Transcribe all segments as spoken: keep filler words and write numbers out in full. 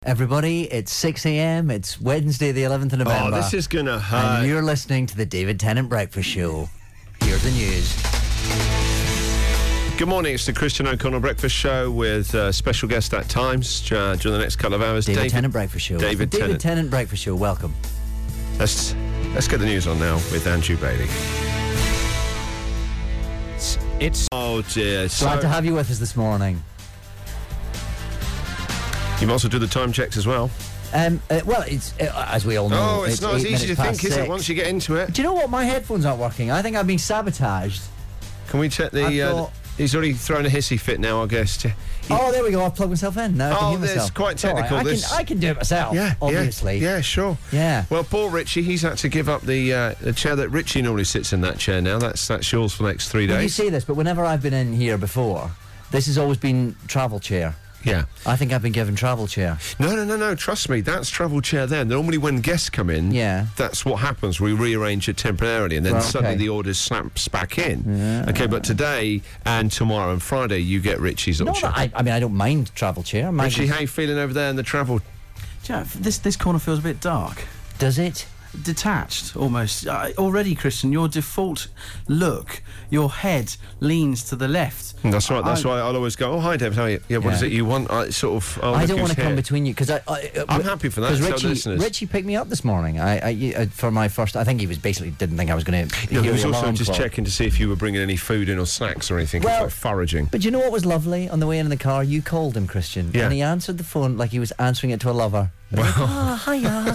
Everybody, it's six a.m. It's Wednesday, the eleventh of November. Oh, this is gonna hurt. And you're listening to the David Tennant Breakfast Show. Here's the news. Good morning, it's the Christian O'Connell Breakfast Show with uh, special guest at times uh, during the next couple of hours. David, David Tennant Breakfast Show. David the David Tennant. Tennant Breakfast Show, welcome. Let's, let's get the news on now with Andrew Bailey. It's... it's oh dear. Glad So, to have you with us this morning. you might also do the time checks as well. Um, uh, well, it's uh, as we all know. Oh, it's, not as eight easy to minutes think, past is it, six. once you get into it? Do you know what? My headphones aren't working. I think I've been sabotaged. Can we check the... I Uh, thought- he's already thrown a hissy fit now, I guess. He- Oh, there we go. I've plugged myself in. Now I can Oh, hear this myself. is quite It's all right. technical, I, this. can, I can do it myself, Yeah, obviously. Yeah, yeah, sure. Yeah. Well, poor Richie, he's had to give up the, uh, the chair that Richie normally sits in, that chair now. That's that's yours for the next three Well, you days. say this, but whenever I've been in here before, this has always been travel chair. Yeah. I think I've been given travel chair. No, no, no, no. Trust me, that's travel chair there. Normally when guests come in, Yeah. that's what happens. We rearrange it temporarily and then Right, suddenly okay. the order snaps back in. Yeah. Okay, but today and tomorrow and Friday, you get Richie's little No, chair. I, I mean, I don't mind travel chair. Mine Richie, is- how you feeling over there in the travel? Do you know, this this corner feels a bit dark, Does it? detached almost. Uh, already, Christian, your default look, your head leans to the left. That's right, that's I- why I'll always go, oh, hi, David, how are you? Yeah, what Yeah. is it you want? I sort of... Oh, I look don't who's want to come here. between you because I, I. uh, I'm happy for that, Because so Richie, listeners. Richie picked me up this morning. I, I uh, for my first. I think he was basically didn't think I was going to. No, he was also just checking to see if you were bringing any food in or snacks or anything. Well- It's like foraging. But you know what was lovely on the way in the car? You called him, Christian, Yeah. and he answered the phone like he was answering it to a lover. Wow. Ah, hiya.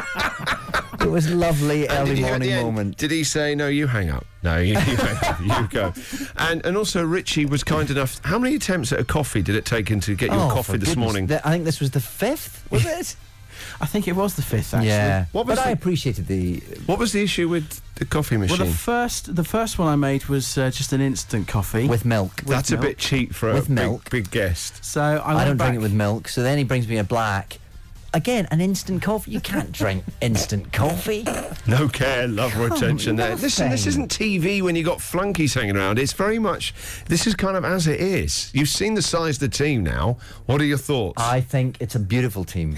It was lovely And early did he- at morning the end, moment. Did he say, no, you hang up? No, you, you hang up. You go. And and also, Richie was kind enough... How many attempts at a coffee did it take him to get your Oh, coffee for this goodness. morning? The- I think this was the fifth, was it? I think it was the fifth, actually. Yeah. What was but I the- appreciated the. What was the issue with the coffee Well, machine? the first the first one I made was uh, just an instant coffee With milk. That's milk. a bit cheap for With a big, milk. big guest. So I, I went don't back, drink it with milk, so then he brings me a black. Again, an instant coffee. You can't drink instant coffee. No care, love or attention there. Listen, this nothing. isn't T V when you got flunkies hanging around. It's very much... This is kind of as it is. You've seen the size of the team now. What are your thoughts? I think it's a beautiful team.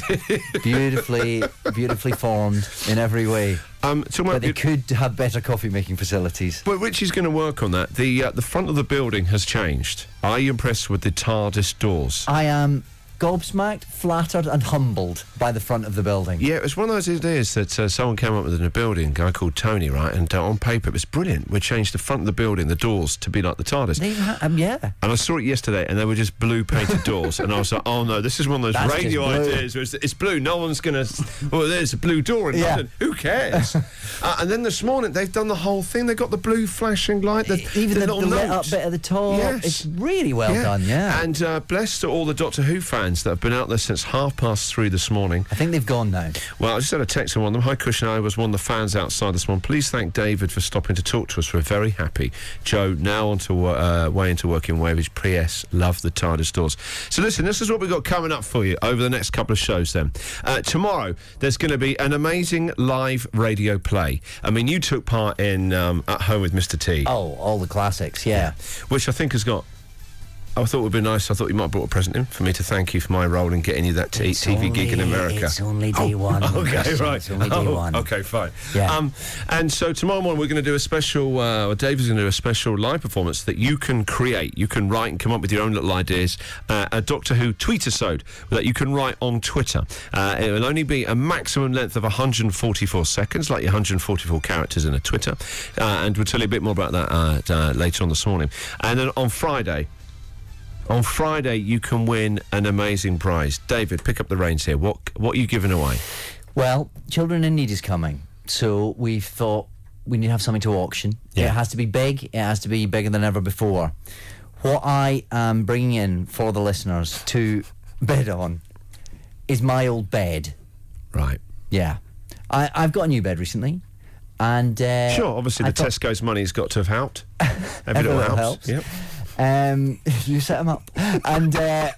beautifully, beautifully formed in every way. um, talking But about they beau- could have better coffee making facilities. Well, Richie's going to work on that. The uh, the front of the building has changed. Are you impressed with the TARDIS doors? I am gobsmacked, flattered, and humbled by the front of the building. Yeah, it was one of those ideas that uh, someone came up with in a building, a guy called Tony, right? And uh, on paper, it was brilliant. We changed the front of the building, the doors, to be like the TARDIS. They ha- um, yeah. And I saw it yesterday, and they were just blue painted doors. And I was like, oh no, this is one of those That's radio just blue. ideas where it's, it's blue. No one's going to. Well, there's a blue door in Yeah. London. Who cares? uh, and then this morning, they've done the whole thing. They've got the blue flashing light, the, Even the, the, little lit notes. up bit at the top. Yes. It's really well Yeah. done, yeah. And uh, blessed to all the Doctor Who fans that have been out there since half past three this morning. I think they've gone now. Well, I just had a text from one of them. Hi, Christian. I was one of the fans outside this morning. Please thank David for stopping to talk to us. We're very happy. Joe, now on to uh, way into work in Weybridge. P S Love the TARDIS doors. So listen, this is what we've got coming up for you over the next couple of shows then. Uh, tomorrow, there's going to be an amazing live radio play. I mean, you took part in um, At Home with Mister T, Oh, all the classics, yeah. which I think has got... I thought it would be nice. I thought you might have brought a present in for me to thank you for my role in getting you that t- It's T V gig in only- America. It's only day one. Okay, Christian, right. It's only day Oh, one. Okay, fine. Yeah. Um, and so tomorrow morning we're going to do a special, uh, or David's going to do a special live performance that you can create. You can write and come up with your own little ideas. Uh, a Doctor Who tweet-a-sode that you can write on Twitter. Uh, it will only be a maximum length of one hundred forty-four seconds, like your one hundred forty-four characters in a Twitter. Uh, and we'll tell you a bit more about that uh, uh, later on this morning. And then on Friday... On Friday, you can win an amazing prize. David, pick up the reins here. What what are you giving away? Well, Children in Need is coming, so we've thought we need to have something to auction. Yeah. It has to be big. It has to be bigger than ever before. What I am bringing in for the listeners to bid on is my old bed. Right. Yeah, I, I've got a new bed recently, and uh, Sure, obviously I the thought- Tesco's money's got to have helped. Every, Every little little helps. helps. Yep. Um, you set them up, and uh,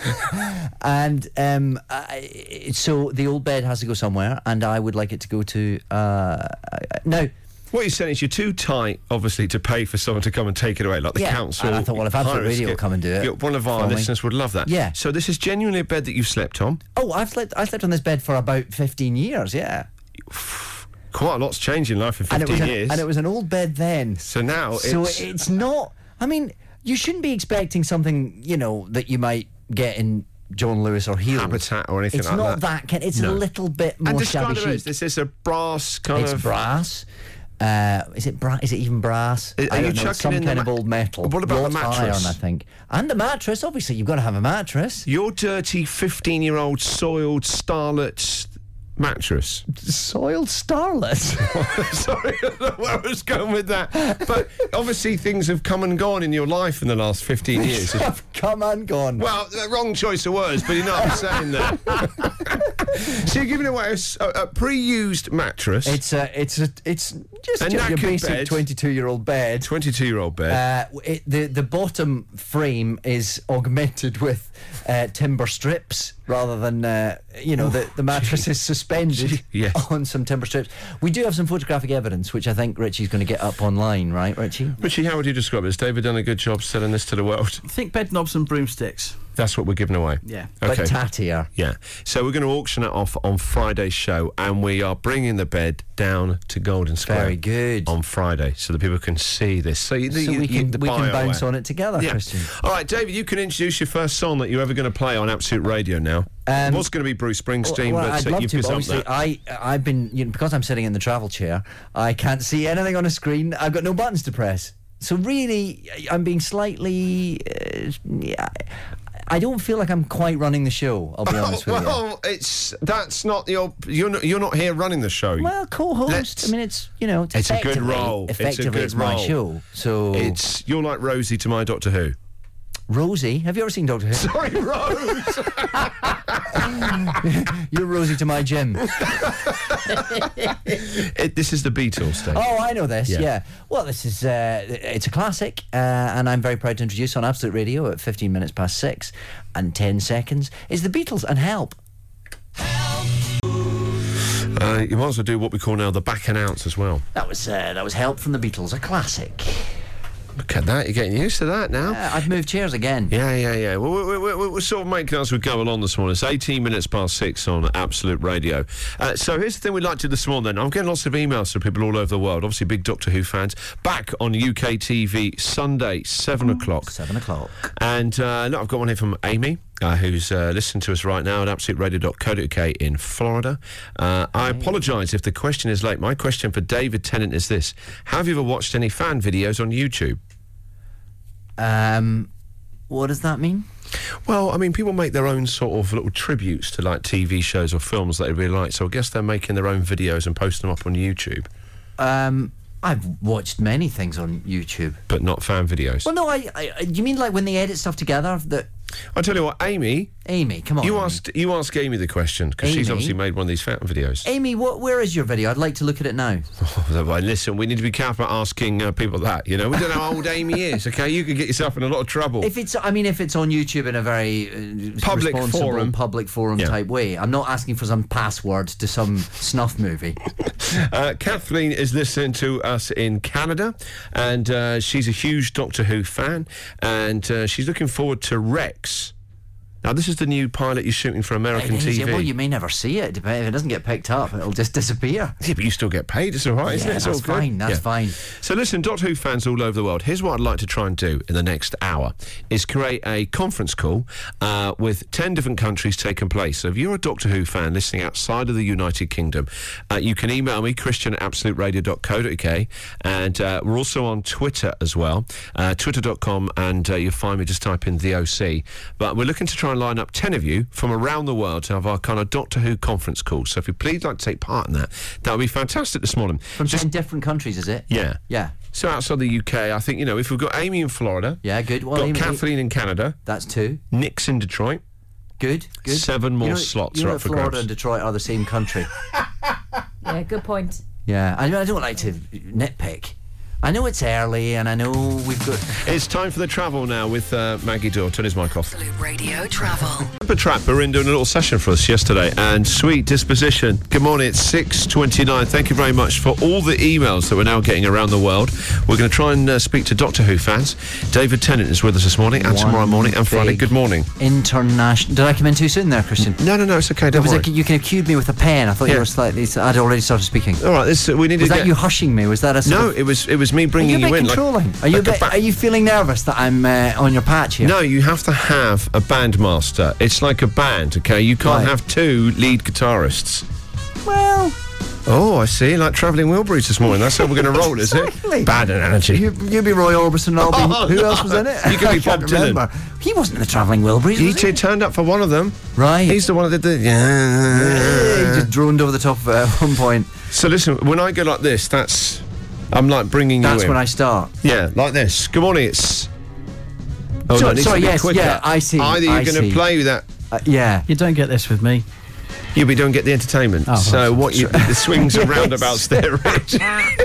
and um, I, so the old bed has to go somewhere, and I would like it to go to uh, now. What you're saying is you're too tight, obviously, to pay for someone to come and take it away, like the Yeah, council. and I thought, well, if Absolute hire us, Radio will come and do it yeah, one of our for me. listeners would love that. Yeah. So this is genuinely a bed that you've slept on. Oh, I've slept. I slept on this bed for about fifteen years. Yeah, Quite a lot's changed in life in and it fifteen was an, years. and it was an old bed then. so now So it's... it's not. I mean, you shouldn't be expecting something, you know, that you might get in John Lewis or Healed. Habitat or anything It's like not that. that. kind- It's No. a little bit more and describe shabby it as chic. this is a brass kind It's of... brass. Uh, is it bra- Is it even brass? Are I you don't know. chucking Some in the kind of ma- old metal. What about the Wrought mattress? Iron, I think. And the mattress. Obviously, you've got to have a mattress. Your dirty fifteen-year-old soiled starlet mattress. Soiled starlet. Sorry, I don't know where I was going with that. But obviously things have come and gone in your life in the last fifteen years. I've come and gone. Well, the wrong choice of words, but you know what I'm saying there. So you're giving away a, s- a- a pre-used mattress, It's a, it's a, it's just A your, your knackered basic bed. twenty-two-year-old bed. twenty-two-year-old bed. Uh, it, the the bottom frame is augmented with uh, timber strips rather than uh, you know the, the mattress is suspended Yes. on some timber strips. We do have some photographic evidence, which I think Richie's going to get up online, right, Richie? Richie, how would you describe it? Has David done a good job selling this to the world? I think bed knobs and broomsticks. That's what we're giving away. Yeah. Okay. But tattier. Yeah. So we're going to auction it off on Friday's show, and we are bringing the bed down to Golden Square. Very good. On Friday, so that people can see this. So, you, So you, we you, can the we can buyer bounce aware. on it together, Yeah. Christian. All right, David, you can introduce your first song that you're ever going to play on Absolute Radio now. Um, it was going to be Bruce Springsteen, Well, but I'd uh, love you've to, but gazumped obviously that. I I've been you know, because I'm sitting in the travel chair, I can't see anything on a screen. I've got no buttons to press. So really, I'm being slightly. Uh, yeah, I don't feel like I'm quite running the show. I'll be honest with you. Well, it's that's not your you're not, you're not here running the show. Well, co-host. Let's- I mean, it's you know, it's, It's a good effectively- role. It's a Effectively, good it's my role. show. So It's you're like Rosie to my Doctor Who. Rosie. Have you ever seen Doctor Who? Sorry, Rose. You're Rosie to my Jim. it, this is the Beatles, Dave. Oh, I know this. Yeah. Yeah. Well, this is uh, it's a classic, uh, and I'm very proud to introduce on Absolute Radio at fifteen minutes past six and ten seconds is the Beatles and Help. Uh, you might as well do what we call now the back announce as well. That was uh, that was Help from the Beatles, a classic. Look at that, you're getting used to that now. Uh, I've moved chairs again. Yeah, yeah, yeah. Well, we, we, we, we're sort of making as we go along this morning. It's eighteen minutes past six on Absolute Radio. Uh, so here's the thing we'd like to do this morning then. I'm getting lots of emails from people all over the world, obviously big Doctor Who fans. Back on U K T V Sunday, seven o'clock. Seven o'clock. And uh, look, I've got one here from Amy, uh, who's uh, listening to us right now at absolute radio dot co dot uk in Florida. Uh, I apologise if the question is late. My question for David Tennant is this. Have you ever watched any fan videos on YouTube? Um, what does that mean? Well, I mean, people make their own sort of little tributes to, like, T V shows or films that they really like, so I guess they're making their own videos and posting them up on YouTube. Um, I've watched many things on YouTube. But not fan videos. Well, no, I, I. You mean like when they edit stuff together? That I'll tell you what, Amy, Amy, come on. you Amy. asked you asked Amy the question, because she's Amy? obviously made one of these fan videos. Amy, what? Where is your video? I'd like to look at it now. Oh, well, listen, we need to be careful about asking uh, people that, you know. We don't know how old Amy is, okay? You could get yourself in a lot of trouble. If it's, I mean, if it's on YouTube in a very uh, Public responsible, forum. public forum Yeah. type way, I'm not asking for some password to some snuff movie. Uh, Kathleen is listening to us in Canada, and uh, she's a huge Doctor Who fan, and uh, she's looking forward to Rex. Now, this is the new pilot you're shooting for American It is, T V. yeah, well, you may never see it. Dep- If it doesn't get picked up, it'll just disappear. Yeah, but you still get paid. It's all right, isn't Yeah, it? It's that's all good. fine. That's Yeah. fine. So listen, Doctor Who fans all over the world, here's what I'd like to try and do in the next hour, is create a conference call uh, with ten different countries taking place. So if you're a Doctor Who fan listening outside of the United Kingdom, uh, you can email me, Christian at absolute radio dot co dot uk, and uh, we're also on Twitter as well, uh, twitter dot com, and uh, you'll find me, just type in the O C. But we're looking to try and line up ten of you from around the world to have our kind of Doctor Who conference call. So if you please like to take part in that, that would be fantastic this morning. From Just- ten different countries, is it? yeah. Yeah. So outside the U K, I think, you know, if we've got Amy in Florida, Yeah, good. Well, got Amy- Kathleen in Canada, That's two. Nick's in Detroit, Good. Good. seven more you know, slots you know are that up for Florida grabs. and Detroit are the same country. Yeah, good point. Yeah. I, I don't like to nitpick. I know it's early, and I know we've got. It's time for the travel now with uh, Maggie Dore. Turn his mic off. Absolute Radio Travel. Super Trap were in doing a little session for us yesterday, and Sweet Disposition. Good morning, it's six twenty-nine. Thank you very much for all the emails that we're now getting around the world. We're going to try and uh, speak to Doctor Who fans. David Tennant is with us this morning, and One tomorrow morning, and Friday. big Good morning. International. Did I come in too soon there, Christian? No, no, no, it's okay, It don't was worry. like you can accuse me with a pen. I thought Yeah. you were slightly. I'd already started speaking. All right, this, uh, we need Was to that get... you hushing me? Was that a sort No, of- it was it was me Are bringing you a you bit in. like- controlling? are you a like a bit, ba- Are you feeling nervous that I'm uh, on your patch here? No, you have to have a bandmaster. It's like a band, okay? You can't Right. have two lead guitarists. Well, Oh, I see. Like travelling Wilburys this morning. That's how we're going to roll, is Exactly. it? Bad analogy. you you be Roy Orbison and I'll be. Oh, who no. else was in it? You could be I can't Bob Dylan. remember. He wasn't in the Travelling Wilburys. He Was t- he? turned up for one of them. Right. He's the one that did the... Yeah, he just droned over the top of it at one point. So listen, when I go like this, that's... I'm like bringing you That's in. when I start. Yeah, like this. Good morning, it's... Oh, So- no, it needs sorry, to be yes, quicker. yeah, I see, Either I you're going see. to play with that... Uh, yeah. You don't get this with me. Yeah, we don't get the entertainment. Oh, so right. what you... The swings and Yes. roundabouts there, Rich.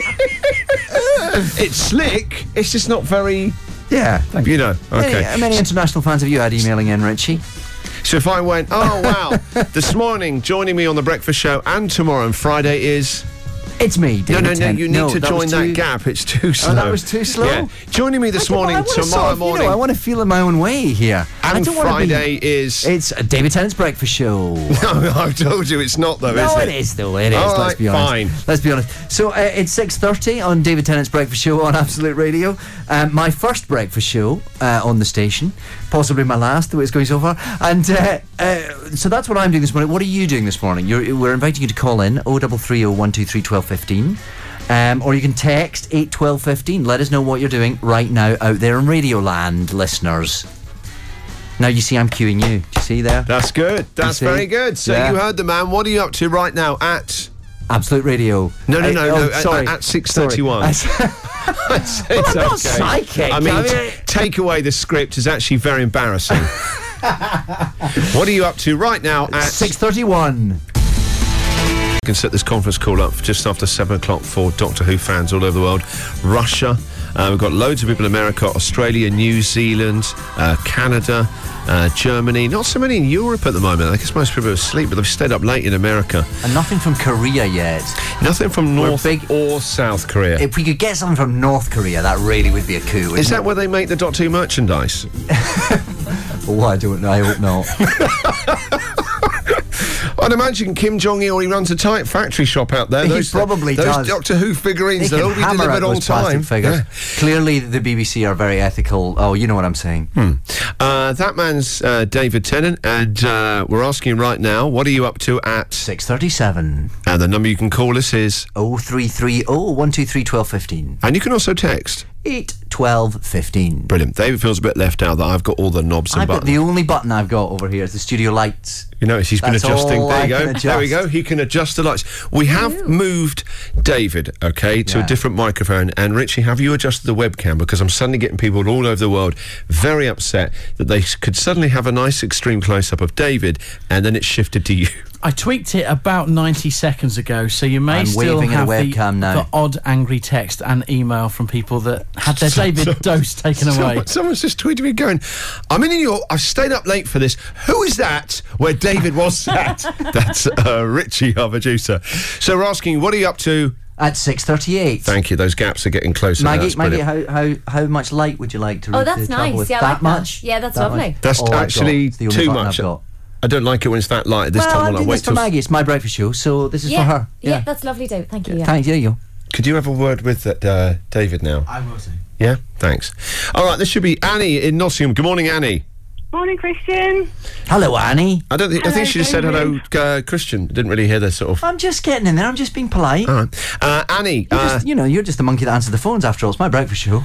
It's slick. It's just not very... Yeah. You know, okay. Many, how many international fans have you had emailing in, Richie? So if I went, oh, wow, this morning, joining me on The Breakfast Show, and tomorrow and Friday is... It's me, No, David no, no, Tennant. you need to that join was that too- gap. It's too slow. Oh, that was too slow? Yeah. Joining me this I morning, wanna tomorrow sort of, morning, You know, I want to feel in my own way here. I and don't wanna be- Friday is... It's uh, David Tennant's Breakfast Show. No, I've told you it's not, though, No, is it it? is though. It is. All let's right, be honest. fine. Let's be honest. So uh, it's six thirty on David Tennant's Breakfast Show on Absolute Radio. Um, my first breakfast show uh, on the station, possibly my last, the way it's going so far. And uh, uh, so that's what I'm doing this morning. What are you doing this morning? You're, we're inviting you to call in oh double three oh one two three twelve fifteen. Um, or you can text eight twelve fifteen. Let us know what you're doing right now out there in Radio Land, listeners. Now you see I'm cueing you. Do you see there? That's good. That's see? very good. So Yeah. you heard the man. What are you up to right now at... Absolute Radio. No, no, I- no, oh, no, at- sorry. at six thirty-one. Sorry. It's I'm not okay. psychic. I mean, I mean- t- take away the script is actually very embarrassing. What are you up to right now at... six thirty-one. You can set this conference call up just after seven o'clock for Doctor Who fans all over the world. Russia, uh, we've got loads of people in America, Australia, New Zealand, uh, Canada, uh, Germany. Not so many in Europe at the moment. I guess most people are asleep, but they've stayed up late in America. And nothing from Korea yet. Nothing from We're North big- or South Korea. If we could get something from North Korea, that really would be a coup. Is that where they make the Doctor Who merchandise? Oh, I don't know. I hope not. I'd imagine Kim Jong-il, he runs a tight factory shop out there. He Those, probably those does. Doctor Who figurines, They they'll can be hammer out delivered on those plastic time. figures. Yeah. Clearly, the B B C are very ethical. Oh, you know what I'm saying. Uh, that man's uh, David Tennant, and uh, we're asking right now, what are you up to at... six thirty-seven. And the number you can call us is... oh three three oh one two three twelve fifteen. And you can also text. eight twelve fifteen. Brilliant. David feels a bit left out that I've got all the knobs and I've got buttons. the only button I've got over here is the studio lights. You notice he's been That's adjusting. all There you I go. can There we adjust. go. He can adjust the lights. We have moved David, okay, to Yeah. a different microphone. And Richie, have you adjusted the webcam? Because I'm suddenly getting people all over the world very upset that they s- could suddenly have a nice extreme close-up of David and then it shifted to you. I tweaked it about ninety seconds ago, so you may I'm still waving at have a the, webcam now. the odd angry text and email from people that had their David dose taken away. Someone, someone's just tweeted me going, I'm in New York, I've stayed up late for this. Who is that? Where David was sat. That's uh, Richie, our producer. So we're asking, what are you up to? At six thirty-eight. Thank you. Those gaps are getting closer. Maggie, That's Maggie, brilliant. how, how how much light would you like to? Oh, to that's travel nice. with? Yeah, I that like that. much. Yeah, that's That lovely. much? That's All I've got. actually It's the only too button much. I've got. I don't like it when it's that light at this Well, time. I'm When I doing wait this for till. Maggie. It's my breakfast show, so this is Yeah, for her. yeah, that's lovely, David. Thank you. Yeah. Thanks. There you go. Could you have a word with uh, David now? I will do. Yeah, thanks. All right, this should be Annie in Nottingham. Good morning, Annie. Morning, Christian. Hello, Annie. I don't think I think Hello, she just said hello, uh, Christian. Didn't really hear the sort of. I'm just getting in there. I'm just being polite. All right, uh, Annie. You're Uh, just, you know, you're just the monkey that answers the phones. After all, it's my breakfast show.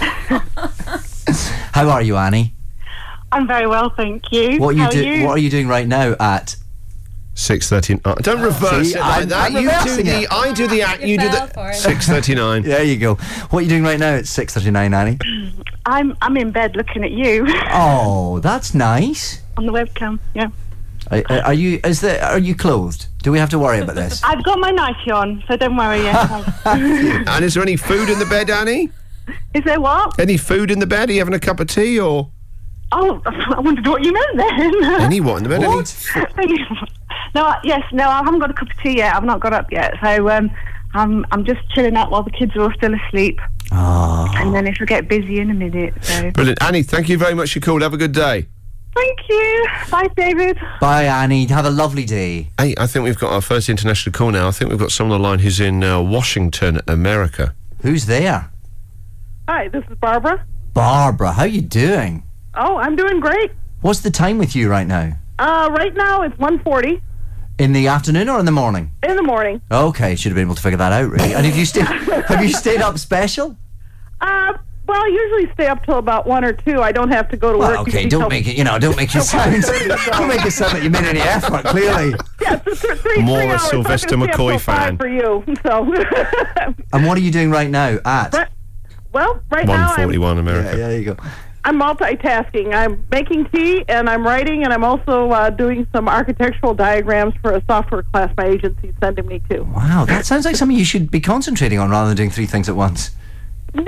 How are you, Annie? I'm very well, thank you. What are you How do? are you? What are you doing right now at? Six thirty. Uh, don't reverse See, it like I'm- that. I'm you do reversing the. it. I do the act. You do fell the. for it. Six thirty-nine. There you go. What are you doing right now at six thirty-nine, Annie? I'm I'm in bed looking at you Oh, that's nice. on the webcam. Yeah. Are, are you? Is there? Are you clothed? Do we have to worry about this? I've got my nightie on, so don't worry. Yes. And is there any food in the bed, Annie? Is there what? Any food in the bed? Are you having a cup of tea or? Oh, I wondered what you meant then. Any what in the bed? What? Any... no, I- yes, no, I haven't got a cup of tea yet. I've not got up yet, so um, I'm I'm just chilling out while the kids are all still asleep. Oh. And then it'll get busy in a minute. So. Brilliant. Annie, thank you very much for your call. Have a good day. Thank you. Bye, David. Bye, Annie. Have a lovely day. Hey, I think we've got our first international call now. I think we've got someone on the line who's in uh, Washington, America. Who's there? Hi, this is Barbara. Barbara, how you doing? Oh, I'm doing great. What's the time with you right now? Uh, right now it's one forty In the afternoon or in the morning? in the morning. Okay, should have been able to figure that out, really. And have you stayed? Have you stayed up special? Uh, well, I usually stay up till about one or two. I don't have to go to work. Well, okay, usually don't till- make it. You know, don't make it sound. Don't make it sound like you made any effort. Clearly. Yeah, it's th- three, More three a hours, so I'm Sylvester gonna stay up McCoy till five fan. for you. So, And what are you doing right now? At. Right- well, right now one I'm, forty-one America. Yeah, there you go. I'm multitasking. I'm making tea and I'm writing and I'm also uh, doing some architectural diagrams for a software class my agency's sending me to. Wow, that sounds like something you should be concentrating on rather than doing three things at once. Nah,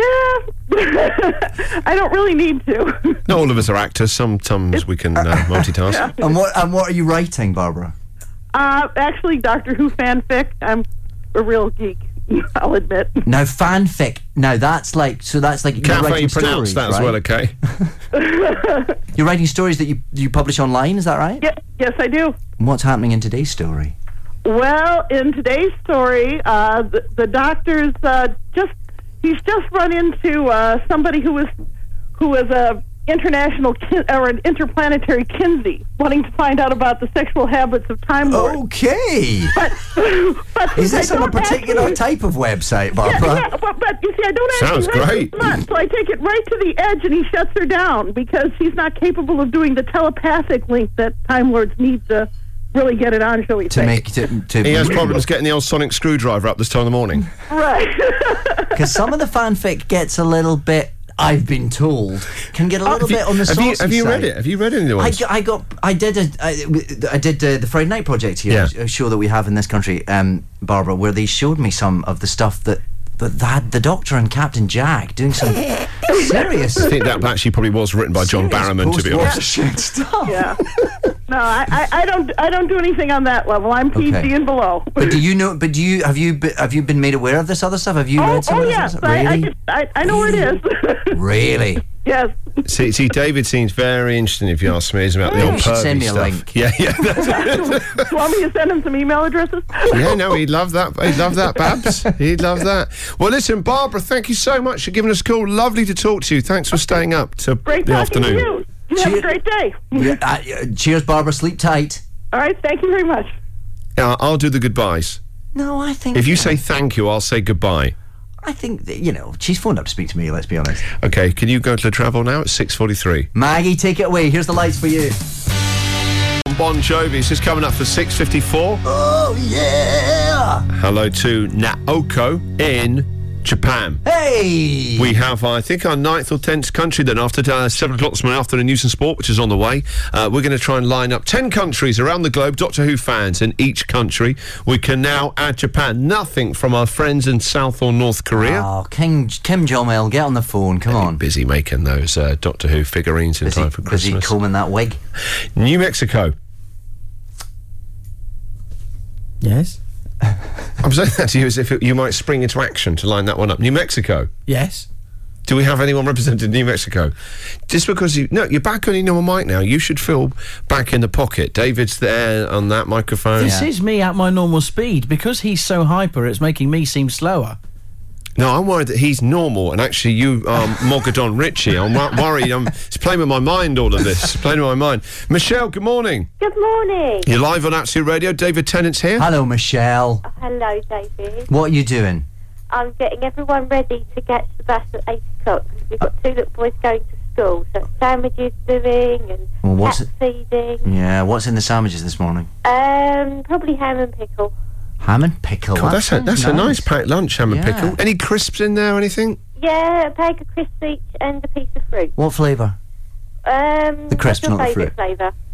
I don't really need to. Not all of us are actors. Sometimes we can uh, multitask. And what and what are you writing, Barbara? Uh, actually, Doctor Who fanfic. I'm a real geek. I'll admit. Now fanfic. Now that's like so that's like you're Can't writing you pronounce stories, that as right? well, okay? You're writing stories that you you publish online. Is that right? Yeah, yes, I do. And what's happening in today's story? Well, in today's story, uh, the, the doctor's uh, just he's just run into uh, somebody who was who was a international kin- or an interplanetary Kinsey, wanting to find out about the sexual habits of Time Lords. Okay. But, but Is I this on a don't particular actually- type of website, Yeah, Barbara? yeah, but, but you see, I don't Sounds actually write great. too much, so I take it right to the edge, and he shuts her down because he's not capable of doing the telepathic link that Time Lords need to really get it on, shall we To say? make to to He has problems getting the old sonic screwdriver up this time of the morning. Right. because some of the fanfic gets a little bit. I've been told can get a little Have you- bit on the have saucy you, have you read side. it? Have you read any of the I, ones? g- I got I did a I, I did uh, the Friday Night Project here, Yeah. a show that we have in this country, um, Barbara, where they showed me some of the stuff that that they had the Doctor and Captain Jack doing some serious. I think that actually probably was written by John serious Barrowman, to be honest. post-war stuff. Yeah. No, I, I, I don't I don't do anything on that level. I'm P G Okay. and below. But do you know? But do you have you be, have you been made aware of this other stuff? Have you oh, read some oh of this? yes, other I, stuff? I, Really? just- I, I know where it is. Really? Yes. See, see, David seems very interesting, if you ask me. He's about the Maybe old you should pervy send me a stuff. link. Yeah, yeah. That's Do you want me to send him some email addresses? Yeah, no, he'd love that. He'd love that, Babs. He'd love that. Well, listen, Barbara, thank you so much for giving us a call. Lovely to talk to you. Thanks for staying up to Great the talking afternoon. to you. You have Cheer- a great day. Yeah, uh, uh, cheers, Barbara. Sleep tight. All right. Thank you very much. Yeah, I'll do the goodbyes. No, I think. If you say thank you, I'll say goodbye. I think that, you know, she's phoned up to speak to me. Let's be honest. Okay, can you go to the travel now? It's six forty-three. Maggie, take it away. Here's the lights for you. Bon Jovi, this is coming up for six fifty-four. Oh yeah! Hello to Naoko in Japan. Hey! We have, I think, our ninth or tenth country. Then after uh, seven o'clock this morning, after the news and sport, which is on the way, uh, we're going to try and line up ten countries around the globe, Doctor Who fans in each country. We can now add Japan. Nothing from our friends in South or North Korea. Oh, King Kim Jong Il, get on the phone. Come on. Busy making those uh, Doctor Who figurines in Busy, time for busy Christmas. combing that wig. New Mexico. Yes. I'm saying that to you as if it, you might spring into action to line that one up. New Mexico. Yes. Do we have anyone representing New Mexico? Just because you... No, you're back on your normal mic now. You should feel back in the pocket. David's there on that microphone. This Yeah. is me at my normal speed. Because he's so hyper, it's making me seem slower. No, I'm worried that he's normal and actually you are Mogadon Richie. I'm wo- worried. I'm, it's playing with my mind, all of this. It's playing with my mind. Michelle, good morning. Good morning. You're live on Absolute Radio. David Tennant's here. Hello, Michelle. Hello, David. What are you doing? I'm getting everyone ready to get to the bus at eight o'clock because we've got two little boys going to school. So sandwiches doing and Well, what's cat feeding. Yeah, what's in the sandwiches this morning? Um, probably ham and pickle. Ham and pickle. God, that that's a, sounds that's a nice packed lunch, ham and Yeah. pickle. Any crisps in there or anything? Yeah, a bag of crisps each and a piece of fruit. What flavour? Um, The crisps, what's your not the favourite flavour?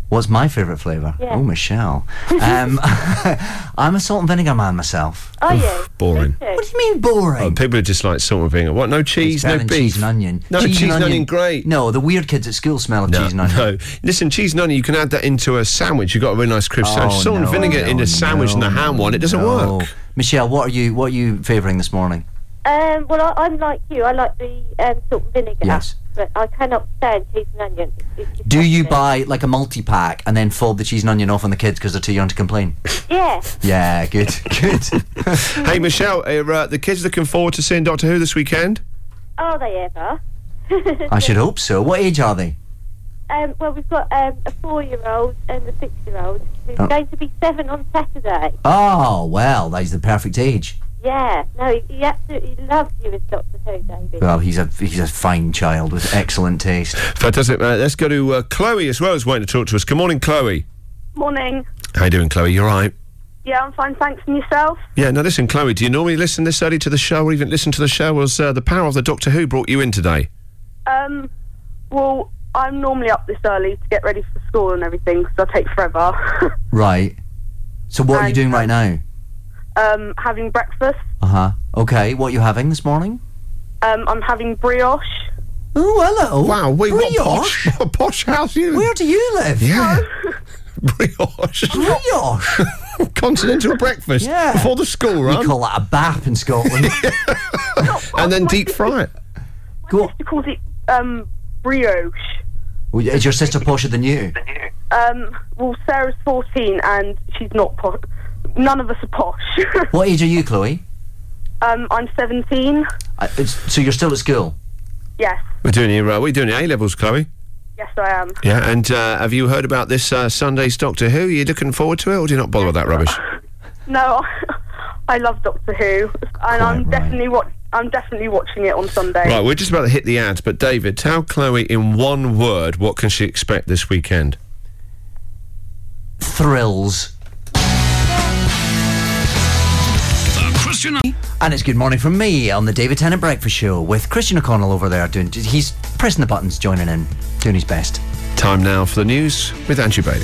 What's my favourite flavour? Yeah. Oh, Michelle. Um, I'm a salt and vinegar man myself. Are you? Boring. Me too. What do you mean boring? Oh, people are just like salt and vinegar. What? No cheese, It's better no than beef. cheese and onion. No, cheese, and onion, great. No, the weird kids at school smell of No, cheese and onion. no. Listen, cheese and onion, you can add that into a sandwich. You've got a really nice crisp sandwich. Oh, Salt and no, vinegar in no, a sandwich and no, the ham one, it doesn't no. work. Michelle, what are you what are you favouring this morning? Um, well, I, I'm like you. I like the um, salt and vinegar. Yes. But I cannot stand cheese and onion. It's, it's Do you disgusting. buy like a multi-pack and then fold the cheese and onion off on the kids because they're too young to complain? Yeah. Yeah, good, good. Hey, Michelle, are uh, the kids looking forward to seeing Doctor Who this weekend? Are they ever? I should hope so. What age are they? Um, well, we've got um, a four-year-old and a six-year-old who's Oh. going to be seven on Saturday. Oh, well, that's the perfect age. Yeah. No, he, he absolutely loves you as Doctor Who, David. Well, he's a he's a fine child with excellent taste. Fantastic. Uh, let's go to uh, Chloe as well, who's waiting to talk to us. Good morning, Chloe. Morning. How you doing, Chloe? You all right? Yeah, I'm fine, thanks. And yourself? Yeah, now listen, Chloe, do you normally listen this early to the show or even listen to the show? Was uh, the power of the Doctor Who brought you in today? Um, well, I'm normally up this early to get ready for school and everything, because I take forever. Right. So what are you And, doing right now? um, having breakfast. Uh-huh. Okay, what are you having this morning? Um, I'm having brioche. Oh, hello. Wow, wait, what Brioche? posh, what a posh house you Where do you live? Yeah. Brioche. Brioche. Continental breakfast Yeah. before the school run. We call that a bap in Scotland. and then deep fry it. Go on. She calls it um, brioche. Well, Is your sister posher than you? Um, well, Sarah's fourteen and she's not posh. None of us are posh. What age are you, Chloe? um, I'm seventeen. Uh, it's, so you're still at school? Yes. We're doing your, uh, we're doing your A-levels, Chloe. Yes, I am. Yeah, and uh, have you heard about this uh, Sunday's Doctor Who? Are you looking forward to it, or do you not bother with that rubbish? No, I love Doctor Who, and I'm right. definitely wa- I'm definitely watching it on Sunday. Right, we're just about to hit the ads, but David, tell Chloe in one word what can she expect this weekend? Thrills. And it's good morning from me on the David Tennant Breakfast Show with Christian O'Connell over there doing. He's pressing the buttons, joining in, doing his best. Time now for the news with Andrew Bailey.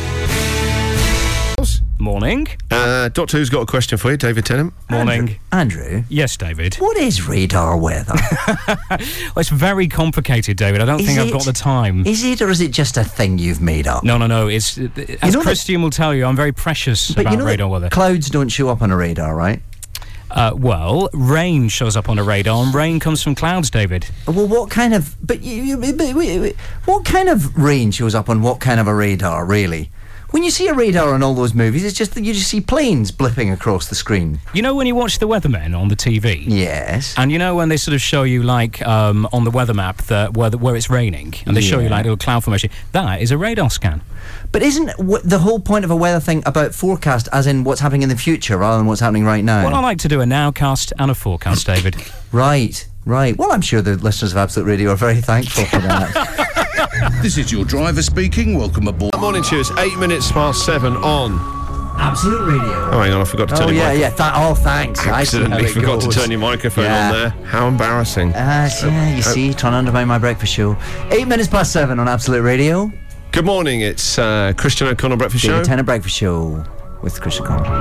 Morning. Uh, Doctor Who's got a question for you, David Tennant. Morning. Andrew, Yes, David. what is radar weather? Well, it's very complicated, David. I don't Is think I've it? got the time. Is it, or is it just a thing you've made up? No, no, no. It's uh, as know that- Christian will tell you, I'm very precious But about you know radar that weather. clouds don't show up on a radar, right? Uh, well, rain shows up on a radar, and rain comes from clouds, David. Well, what kind of? But you, you, but wait, wait, what kind of rain shows up on what kind of a radar, really? When you see a radar in all those movies, it's just that you just see planes blipping across the screen. You know when you watch the weathermen on the T V? Yes. And you know when they sort of show you, like, um, on the weather map that where, the, where it's raining, and they show you, Yeah. like, little cloud formation? That is a radar scan. But isn't w- the whole point of a weather thing about forecast, as in what's happening in the future, rather than what's happening right now? Well, I like to do a nowcast and a forecast, David. Right, right. Well, I'm sure the listeners of Absolute Radio are very thankful for that. This is your driver speaking. Welcome aboard. Morning to us, eight minutes past seven on. Absolute Radio. Oh, hang on, I forgot to turn Oh, your yeah, microphone. yeah. Th- oh, thanks. I see how Accidentally it forgot goes. to turn your microphone Yeah. on there. How embarrassing. Ah, so, yeah, you see, trying to undermine my breakfast show. Eight minutes past seven on Absolute Radio. Good morning, it's uh, Christian O'Connell Breakfast David Show. Tennant Breakfast Show with Christian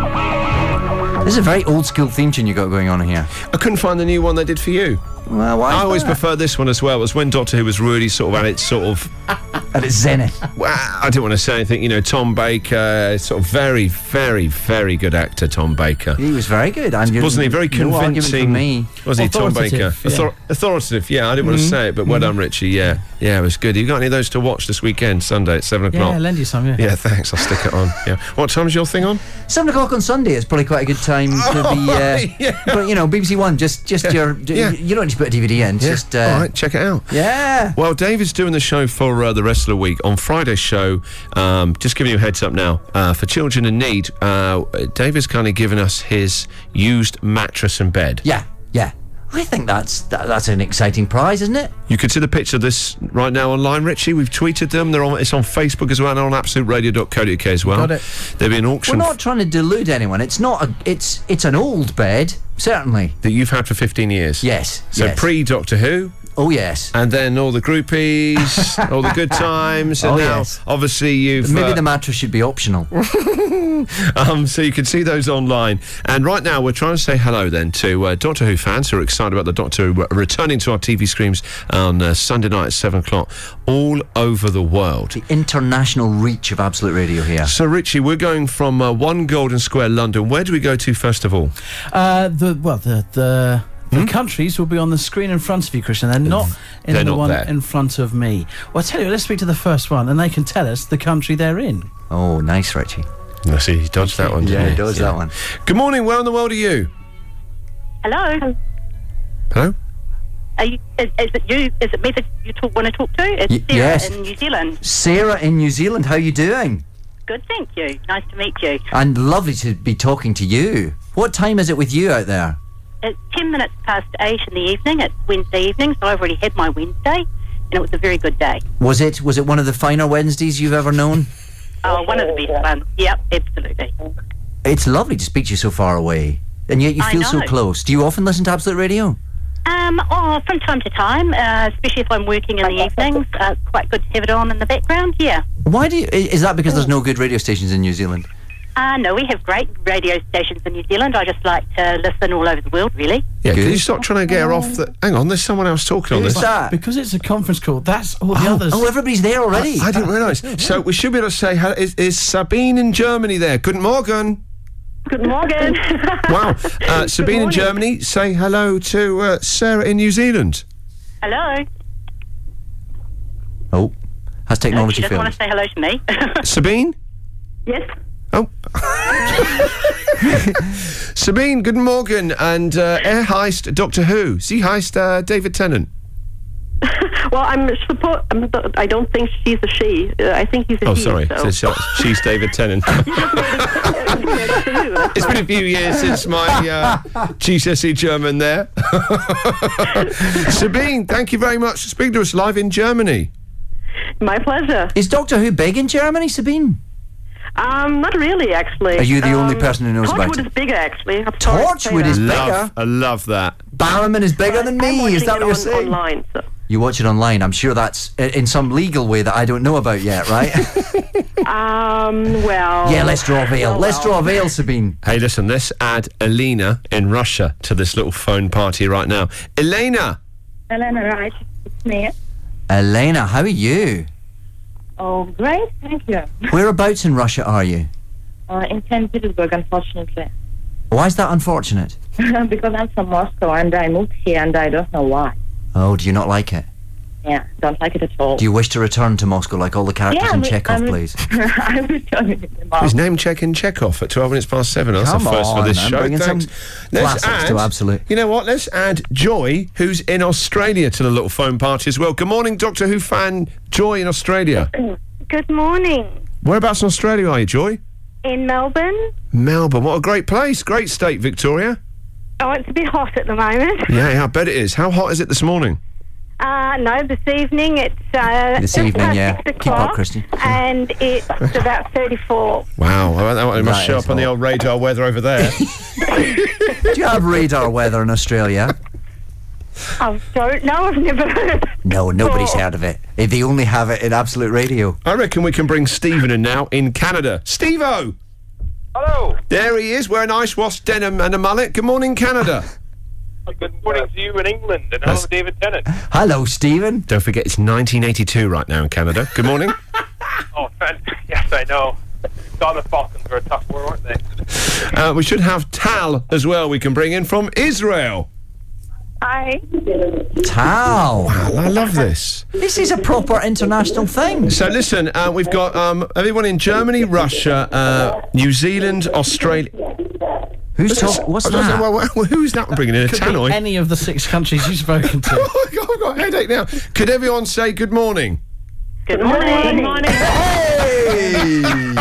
O'Connell. This is a very old school theme tune you got going on here. I couldn't find the new one they did for you. Well, why I is always that? prefer this one as well. It was when Doctor Who was really sort of at its sort of, At its zenith. well, I didn't want to say anything, you know, Tom Baker, sort of very, very, very good actor, Tom Baker. He was very good. And you- Wasn't he very no argument convincing? from me. Was he, Tom Baker? Authoritative, yeah. Author- authoritative, yeah, I didn't want to say it, but well done, Richie, yeah. Yeah, it was good. You got any of those to watch this weekend, Sunday at seven o'clock? Yeah, lend you some, yeah. Yeah, thanks, I'll stick it on. Yeah. What time's your thing on? Seven o'clock on Sunday is probably quite a good time to be. Uh, right, yeah. But you know, B B C One, just just your. yeah. You don't need to put a D V D in. Just. Uh, All right, check it out. Yeah. Well, David's doing the show for uh, the rest of the week. On Friday's show, um, just giving you a heads up now, uh, for children in need, uh, David's kind of given us his used mattress and bed. Yeah. Yeah. I think that's that, that's an exciting prize, isn't it? You can see the picture of this right now online, Richie. We've tweeted them. They're on. It's on Facebook as well, and on absolute radio dot co dot U K as well. Got it. There'll be an We're auction not trying to delude anyone. It's not a. It's it's an old bed, certainly. that you've had for fifteen years. Yes. So yes. pre Doctor Who, Oh, yes. And then all the groupies, all the good times. And Oh, now, yes. obviously, you've... Maybe uh, the mattress should be optional. Um, so you can see those online. And right now we're trying to say hello then to uh, Doctor Who fans who are excited about the Doctor Who returning to our T V screens on uh, Sunday night at seven o'clock all over the world. The international reach of Absolute Radio here. So Richie, we're going from uh, One Golden Square, London. Where do we go to first of all? Uh, the well, the the. The countries will be on the screen in front of you, Christian. They're not in They're the not one there. in front of me. Well, I tell you, let's speak to the first one, and they can tell us the country they're in. Oh, nice, Richie. I see, he dodged that one, didn't Yeah, he? he does that one. Good morning, where in the world are you? Hello. Hello? Are you, is, is it you? Is it me that you talk, want to talk to? It's Y- Sarah yes. in New Zealand. Sarah in New Zealand, how you doing? Good, thank you. Nice to meet you. And lovely to be talking to you. What time is it with you out there? It's ten minutes past eight in the evening. It's Wednesday evening, so I've already had my Wednesday, and it was a very good day. Was it was it one of the finer Wednesdays you've ever known? Oh, one of the best ones. Yep, absolutely. It's lovely to speak to you so far away, and yet you I feel so know. close. Do you often listen to Absolute Radio? Um, oh, from time to time, uh, especially if I'm working in the evenings, uh, it's quite good to have it on in the background. Yeah. Why do you? i- Is that because there's no good radio stations in New Zealand? Uh, no, we have great radio stations in New Zealand. I just like to listen all over the world, really. Yeah, can Good. you stop trying to get her off the... Hang on, there's someone else talking on Who's this. that? Because it's a conference call, that's all the Oh, others. oh, everybody's there already. I didn't realise. So we should be able to say, hello. Is, is Sabine in Germany there? Guten Morgen. Good morning. Wow. Uh, Sabine in morning. Germany, say hello to uh, Sarah in New Zealand. Hello. Oh, has She technology doesn't want failed? to say hello to me. Sabine? Yes. Oh. Sabine, guten Morgen. And uh, er heißt Doctor Who. Sie heißt uh, David Tennant. Well, I'm supposed. I'm, I don't think she's a she. Uh, I think he's a Oh, he. sorry. So. So she- she's David Tennant. It's been a few years since my uh, G C S E German there. Sabine, thank you very much for speaking to us live in Germany. My pleasure. Is Doctor Who big in Germany, Sabine? Um, not really, actually. Are you the only Um, person who knows about Torchwood it? is bigger, actually. I'm sorry to say Torchwood that. is Love, bigger. I love that. Barrowman is bigger than I'm me. watching Is that it what you're on, saying? online, so. You watch it online. I'm sure that's i- in some legal way that I don't know about yet, right? Um, well. yeah, let's draw a veil. well, let's well. draw a veil, Sabine. Hey, listen, let's add Elena in Russia to this little phone party right now. Elena! Elena, right? It's me. Elena, how are you? Oh, great. Thank you. Whereabouts in Russia are you? Uh, in Saint Petersburg, unfortunately. Why is that unfortunate? Because I'm from Moscow and I moved here and I don't know why. Oh, do you not like it? Yeah, don't like it at all. Do you wish to return to Moscow like all the characters yeah, in I'm- Chekhov, I'm- please? I'm returning it tomorrow. His name checking Chekhov at twelve minutes past seven. That's Come the first on, for this I'm show. bringing some Thanks. Let's classics add, to Absolute. You know what? Let's add Joy, who's in Australia, to the little phone party as well. Good morning, Doctor Who fan Joy in Australia. Good morning. Whereabouts in Australia are you, Joy? In Melbourne. Melbourne. What a great place. Great state, Victoria. Oh, it's a bit hot at the moment. Yeah, yeah, I bet it is. How hot is it this morning? Uh, no, this evening it's uh, This just evening, past yeah. six Keep up, o'clock, Christian. and it's about thirty-four. Wow, well, that must That show is up on the hot. old radar weather over there. Do you have radar weather in Australia? I don't know. I've never heard. No, nobody's Oh. heard of it. Eh, They only have it in Absolute Radio. I reckon we can bring Stephen in now in Canada. Steve-O! Hello. There he is, wearing ice wash denim and a mullet. Good morning, Canada. Good morning to you in England, and That's- hello, David Tennant. Hello, Stephen. Don't forget, it's nineteen eighty-two right now in Canada. Good morning. Oh, fan- yes, I know. God, the Falcons were a tough war, weren't they? Uh, we should have Tal as well, we can bring in from Israel. Hi. Tal. Wow, I love this. This is a proper international thing. So listen, uh, we've got um, everyone in Germany, Russia, uh, New Zealand, Australia. Who's talking? What's I don't know, that? well, well, who's that bringing in a Could be tannoy? any of the six countries you've spoken to. Oh my God, I've got a headache now. Could everyone say good morning? Good morning. Good morning. Hey!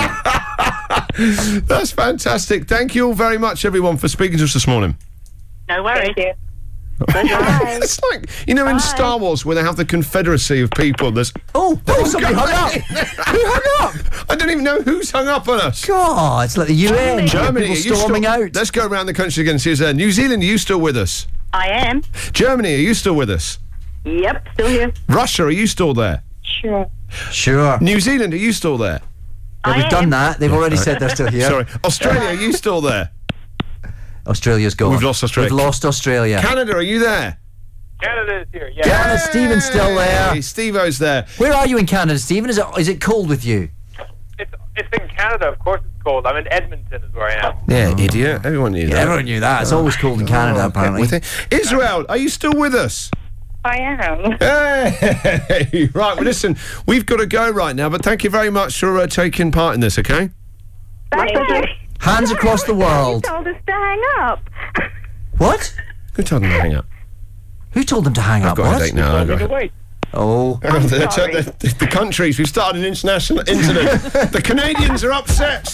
That's fantastic. Thank you all very much, everyone, for speaking to us this morning. No worries. Thank you. It's like, you know, in Star Wars where they have the Confederacy of people. There's Oh, oh somebody hung up. Who hung up? I don't even know who's hung up on us. God, it's like the U N. Germany, are People you storming still, out. Let's go around the country again and see who's there. New Zealand, are you still with us? I am. Germany, are you still with us? Yep, still here. Russia, are you still there? Sure. Sure. New Zealand, are you still there? Yeah, we've done that. They've already said they're still here. Sorry. Australia, are you still there? Australia's gone. We've lost Australia. We've lost Australia. Canada, are you there? Canada is here, yeah. Canada, Stephen's still there. Hey, Steve-O's there. Where are you in Canada, Stephen? Is it is it cold with you? It's, it's in Canada, of course it's cold. I'm in Edmonton is where I am. Yeah, idiot. Everyone knew Yeah, that. everyone knew that. It's always cold in Canada, Oh, apparently. with it. Israel, are you still with us? I am. Hey! Right, well, listen, we've got to go right now, but thank you very much for uh, taking part in this, okay? Thank you. Hands across the world. You told us to hang up. What? Who told them to hang up? Who told them to hang I've up? got a What? headache now. I've got a- Oh. the, the, the, the countries, we've started an international incident. The Canadians are upset.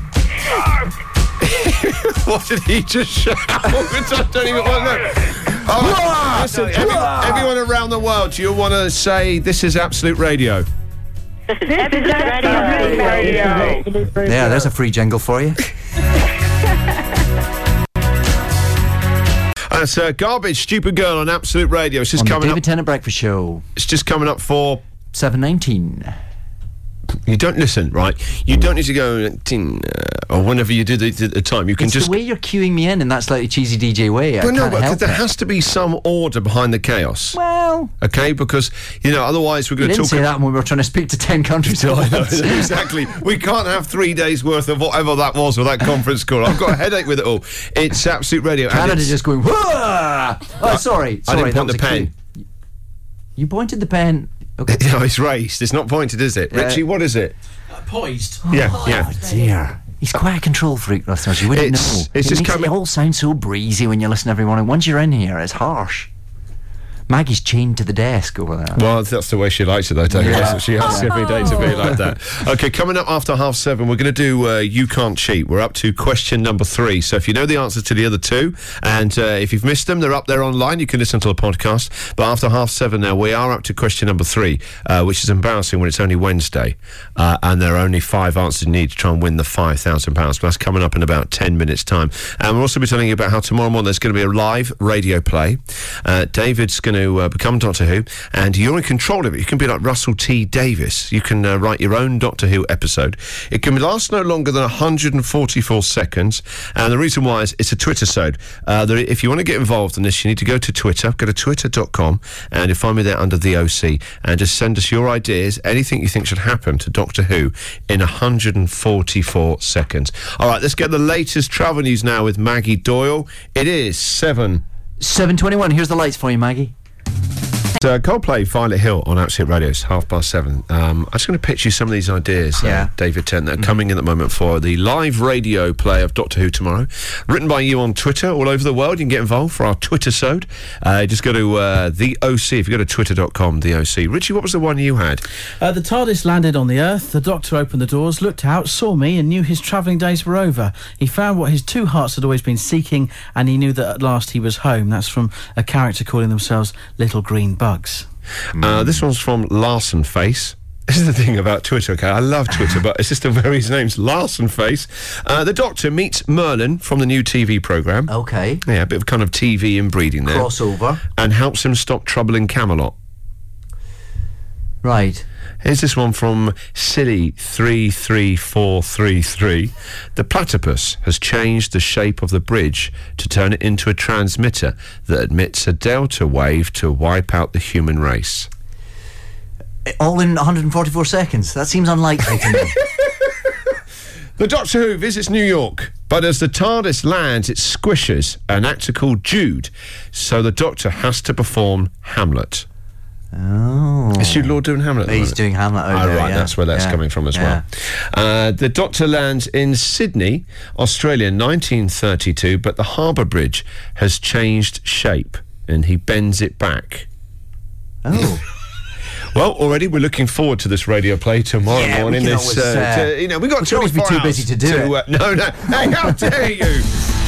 What did he just shout? I don't even want to know. Oh, listen, every, everyone around the world, do you want to say this is Absolute Radio? This is Absolute Radio. Yeah, there's a free jingle for you. That's uh, Garbage, Stupid Girl on Absolute Radio. It's just On the coming David up. Tennant Breakfast Show. It's just coming up for seven nineteen. You don't listen, right? You don't need to go tin, uh, or whenever you do the, the, the time. You can It's just. the way you're cueing me in in that slightly cheesy D J way. I Well, no, can't but help there it. has to be some order behind the chaos. Well, okay, because you know, otherwise we're you going to didn't talk. say that when we were trying to speak to ten countries. No, I know, exactly. We can't have three days worth of whatever that was with that conference call. I've got a headache with it all. It's Absolute Radio. and Canada it's- just going. Whoa! Oh, sorry, I sorry. didn't that point was the a pen. cue. You pointed the pen. Okay. No, it's raised. It's not pointed, is it? Yeah. Richie, what is it? Poised. Yeah, yeah. Oh dear. He's quite a control freak, listeners. You wouldn't It's- know. it's it just makes coming- it all sound so breezy when you listen every morning. Once you're in here, it's harsh. Maggie's chained to the desk over there. Well, that's the way she likes it, though, don't you? Yeah. That's what she asks every day to be like that. Okay, coming up after half seven, we're going to do uh, You Can't Cheat. We're up to question number three. So if you know the answers to the other two, and uh, if you've missed them, they're up there online. You can listen to the podcast. But after half seven now, we are up to question number three, uh, which is embarrassing when it's only Wednesday, uh, and there are only five answers you need to try and win the five thousand pounds. But that's coming up in about ten minutes' time. And we'll also be telling you about how tomorrow morning there's going to be a live radio play. Uh, David's going to uh, become Doctor Who, and you're in control of it. You can be like Russell T Davis. You can uh, write your own Doctor Who episode. It can last no longer than one hundred forty-four seconds, and the reason why is it's a Twitter-sode. Uh, there, if you want to get involved in this, you need to go to Twitter, go to twitter dot com, and you'll find me there under the O C, and just send us your ideas, anything you think should happen to Doctor Who in one hundred forty-four seconds. All right, let's get the latest travel news now with Maggie Doyle. It is seven. seven twenty-one. Here's the lights for you, Maggie. Uh, Coldplay, Violet Hill on Absolute Radio. It's half past seven. Um, I'm just going to pitch you some of these ideas, uh, Yeah. David Tent, that are coming in at the moment for the live radio play of Doctor Who tomorrow. Written by you on Twitter all over the world. You can get involved for our Twitter-sode. Uh, just go to uh, the O C. If you go to twitter dot com, the O C. Richie, what was the one you had? Uh, the TARDIS landed on the Earth. The Doctor opened the doors, looked out, saw me, and knew his travelling days were over. He found what his two hearts had always been seeking, and he knew that at last he was home. That's from a character calling themselves Little Green Bugs. Uh, this one's from Larson Face. This is the thing about Twitter, okay? I love Twitter, but it's just a very his name's Larson Face. Uh, the Doctor meets Merlin from the new T V programme. Okay. Yeah, a bit of kind of T V inbreeding there. Crossover. And helps him stop trouble in Camelot. Right. Here's this one from Silly three three four three three. The platypus has changed the shape of the bridge to turn it into a transmitter that emits a delta wave to wipe out the human race. All in one hundred forty-four seconds. That seems unlikely to me. The Doctor Who visits New York, but as the TARDIS lands, it squishes an actor called Jude, so the Doctor has to perform Hamlet. Oh. Is Jude Law doing Hamlet? at the He's moment? doing Hamlet over Oh, there, right, yeah. that's where that's Yeah. coming from as Yeah. well. Uh, the Doctor lands in Sydney, Australia, in nineteen thirty-two, but the harbour bridge has changed shape, and he bends it back. Oh. Well, already we're looking forward to this radio play tomorrow Yeah, we morning. can This, always, uh, uh, to- you know, we got we can always be twenty-four too busy hours to do it. Uh, no, no. Hey, how dare you?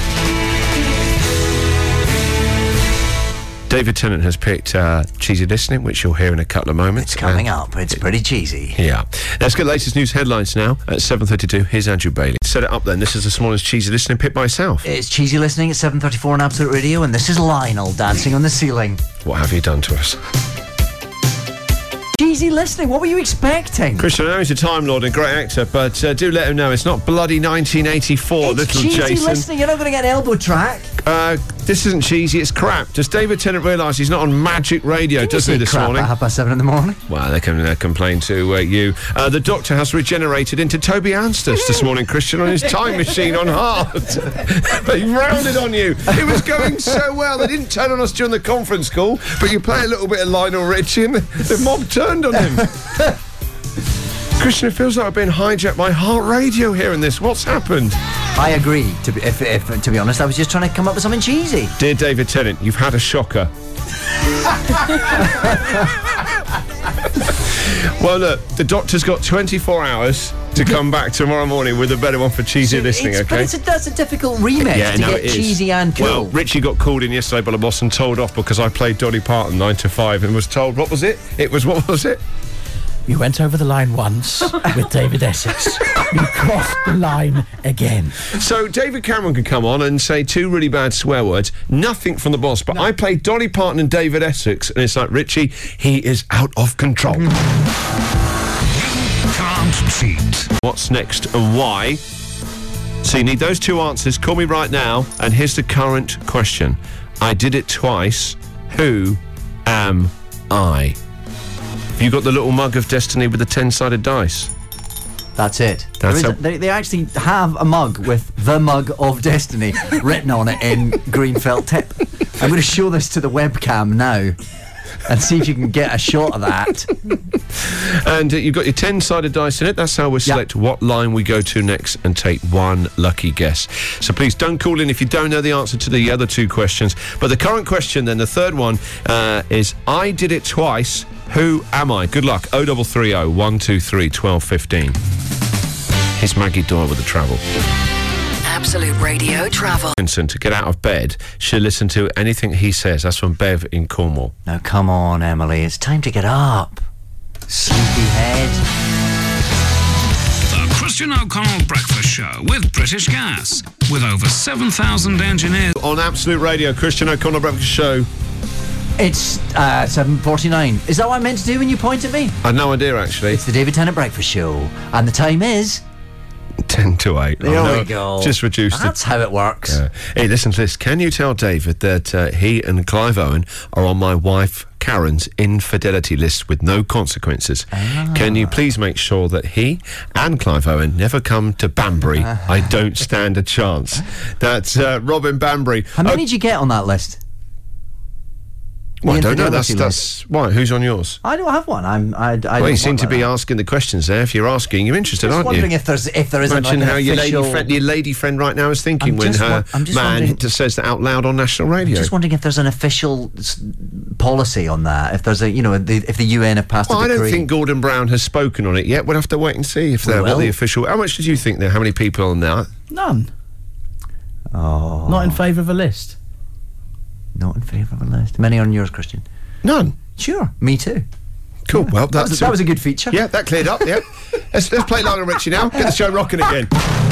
David Tennant has picked uh, Cheesy Listening, which you'll hear in a couple of moments. It's coming Uh, up. It's pretty cheesy. Yeah. Let's get the latest news headlines now at seven thirty-two. Here's Andrew Bailey. Set it up then. This is the smallest Cheesy Listening picked by yourself. It's Cheesy Listening at seven thirty-four on Absolute Radio, and this is Lionel dancing on the ceiling. What have you done to us? cheesy listening. What were you expecting? Christian, I know he's a Time Lord and great actor, but uh, do let him know it's not bloody nineteen eighty-four, It's little cheesy Jason. listening. You're not going to get an elbow track. Uh, this isn't cheesy, it's crap. Does David Tennant realise he's not on Magic Radio, Can you does he, say this crap morning? at half past seven in the morning? Well, they can uh, complain to uh, you. Uh, the Doctor has regenerated into Toby Anstis this morning, Christian, on his time machine on hard. They rounded on you. It was going so well. They didn't turn on us during the conference call, but you play a little bit of Lionel Richie and the, the mob turned on him. Christian, it feels like I've been hijacked by Heart Radio here in this. What's happened? I agree. To be, if, if, to be honest, I was just trying to come up with something cheesy. Dear David Tennant, you've had a shocker. Well, look, the Doctor's got twenty-four hours to come back tomorrow morning with a better one for cheesy So listening, it's- okay? But it's a, that's a difficult remix Yeah, to no, get it is. cheesy and cool. Well, Richie got called in yesterday by the boss and told off because I played Dolly Parton nine to five and was told, what was it? It was, what was it? You went over the line once with David Essex. You crossed the line again. So David Cameron could come on and say two really bad swear words, nothing from the boss, but I played Dolly Parton and David Essex, and it's like, Richie, he is out of control. Can't cheat. What's next and why? So you need those two answers. Call me right now, and here's the current question. I did it twice. Who am I? Have you got the little mug of destiny with the ten-sided dice? That's it. That's There how- is a, they, they actually have a mug with the mug of destiny written on it in green felt tip. I'm going to show this to the webcam now and see if you can get a shot of that. And uh, you've got your ten-sided dice in it. That's how we'll select what line we go to next and take one lucky guess. So please don't call in if you don't know the answer to the other two questions. But the current question, then, the third one, uh, is I did it twice. Who am I? Good luck. oh double three oh, one two three, twelve fifteen. Here's Maggie Doyle with the travel. Absolute Radio Travel. Vincent, to get out of bed, should listen to anything he says. That's from Bev in Cornwall. Now, come on, Emily. It's time to get up. Sleepyhead. The Christian O'Connell Breakfast Show with British Gas. With over seven thousand engineers. On Absolute Radio, Christian O'Connell Breakfast Show. It's uh, seven forty-nine. Is that what I'm meant to do when you point at me? I had no idea, actually. It's the David Tennant Breakfast Show. And the time is... ten to eight. There Oh, no, we go. Just reduced it. That's how it works. Yeah. Hey, listen to this. Can you tell David that uh, he and Clive Owen are on my wife Karen's infidelity list with no consequences? Ah. Can you please make sure that he and Clive Owen never come to Banbury? I don't stand a chance. That's uh, Robin Banbury. How many did you get on that list? Well, I The don't know. That's, infidelity that's why. Who's on yours? I don't have one. I'm. I. I well, don't you seem work to like be that. asking the questions there. If you're asking, you're interested, Just aren't wondering you? if there's if there isn't Imagine like an how your lady, official- friend, your lady friend right now is thinking I'm when just her won- I'm just man wondering- just says that out loud on national radio. Just wondering if there's an official s- policy on that. If there's a, you know, the, if the U N have passed Well, a I decree. don't think Gordon Brown has spoken on it yet. We'll have to wait and see if they're We what the will. official. How much did you think there? How many people on that? None. Oh. Not in favour of a list. Not in favour of a list. Many on yours, Christian? None. Sure. Me too. Cool. Well, That that's was, that was a good feature. Yeah, that cleared up. Yeah. let's let's play Lionel Richie now. Get the show rocking again.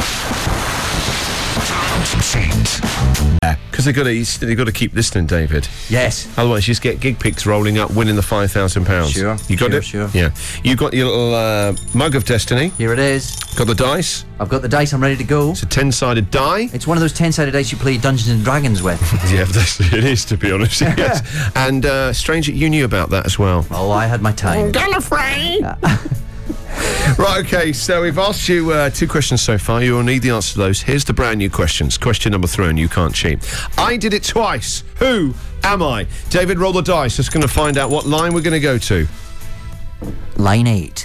Because they've got to they've got to keep listening, David. Yes. Otherwise, you just get gig picks rolling up, winning the five thousand pounds. Sure, You got sure, it. sure. Yeah. You got your little uh, mug of destiny. Here it is. Got the dice. I've got the dice. I'm ready to go. It's a ten-sided die. It's one of those ten-sided dice you play Dungeons and Dragons with. Yeah, that's, it is, to be honest. Yes. And uh, strange that you knew about that as well. Oh, I had my time. Gallifrey! Right, okay, so we've asked you uh, two questions so far. You will need the answer to those. Here's the brand new questions. Question number three, and you can't cheat. I did it twice. Who am I? David, roll the dice. Just going to find out what line we're going to go to. Line eight.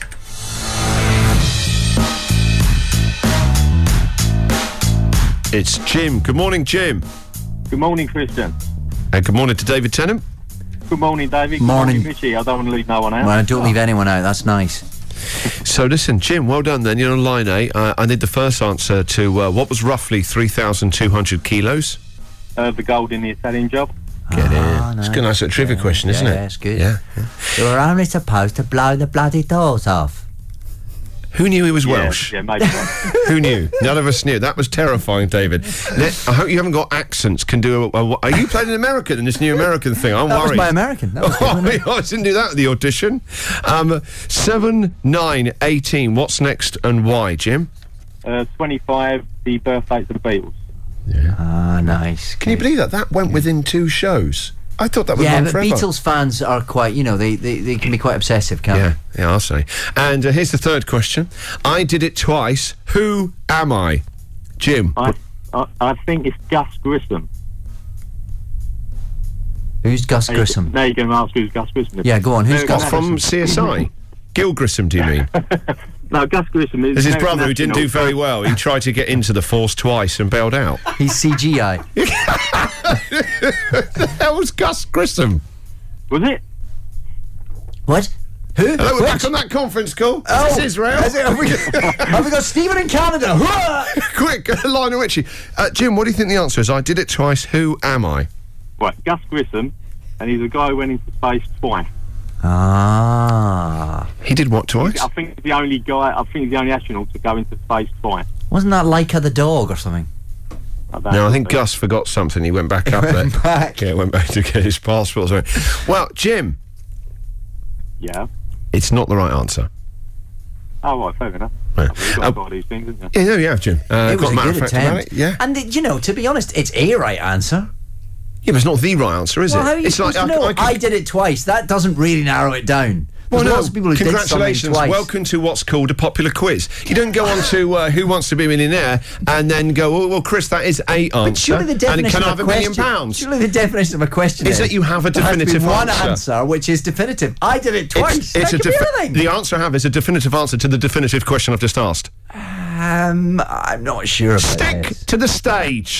It's Jim. Good morning, Jim. Good morning, Christian. And good morning to David Tennant. Good morning, David. Good Morning. Richie. I don't want to leave no one out. Well, don't leave anyone out. That's nice. So listen, Jim, well done then. You're on line eight. Uh, I need the first answer to uh, what was roughly three thousand two hundred kilos? Uh, the gold in the Italian job. Get Ah, in. It's a nice. good, nice little trivia question, isn't yeah, it? Yeah, it's good. Yeah. yeah. You were only supposed to blow the bloody doors off. Who knew he was Yeah, Welsh? yeah, maybe. Who knew? None of us knew. That was terrifying, David. Let, I hope you haven't got accents. Can do. A, a, are you playing an American in this new American thing? I'm That worried. was my American. That was Oh, I didn't do that at the audition. Um, seven, nine, eighteen. What's next and why, Jim? Uh, twenty-five, the birthdays of the Beatles. Ah, nice. Can you believe that? That went within two shows. I thought that was Yeah, on but forever. Beatles fans are quite, you know, they, they, they can be quite obsessive, can't Yeah, yeah, I'll say. And uh, here's the third question. I did it twice. Who am I? Jim. I, I, I think it's Gus Grissom. they? Who's Gus Grissom? Now you're going to ask who's Gus Grissom. Yeah, go on. Who's No, Gus no, From C S I? Gil Grissom, do you mean? No, Gus Grissom is... There's his American brother who didn't do astronaut. very well. He tried to get into the Force twice and bailed out. He's C G I. That was Gus Grissom. Was it? What? Who? Hello, we're Which? back on that conference call. Oh, This is Israel. Has it- have, we, have we got Stephen in Canada? Quick, uh, Lionel Richie. Uh, Jim, what do you think the answer is? I did it twice. Who am I? Right, Gus Grissom, and he's a guy who went into space twice. Ah. He did what twice? I think he's the only guy, I think he's the only astronaut to go into space twice. Wasn't that Laika the dog or something? No, I think Gus forgot something. He went back up went there. back. Yeah, went back to get his passport. Sorry. Well, Jim, Yeah. it's not the right answer. Oh, right, fair enough. Right. You've got Uh, to buy these things, haven't you? Yeah, no, you have, Jim. Uh, it was got a matter good of fact about attempt. it. Yeah. And, you know, to be honest, it's a right answer. Yeah, but it's not the right answer, is well, it? how are you it's supposed to know? I, could- did it twice. That doesn't really narrow it down. Well, There's no, lots of people who did something congratulations. twice. Welcome to what's called a popular quiz. You don't go on to uh, Who Wants to Be a Millionaire and then go, oh, well, Chris, that is a answer. But surely the and definition can I of have a a million question, pounds? surely the definition of a question Is is that you have a there has to be definitive one answer. answer, which is definitive. I did it twice. It's, that a could be defi- anything. the answer I have is a definitive answer to the definitive question I've just asked. Um, I'm not sure about Stick this. to the stage.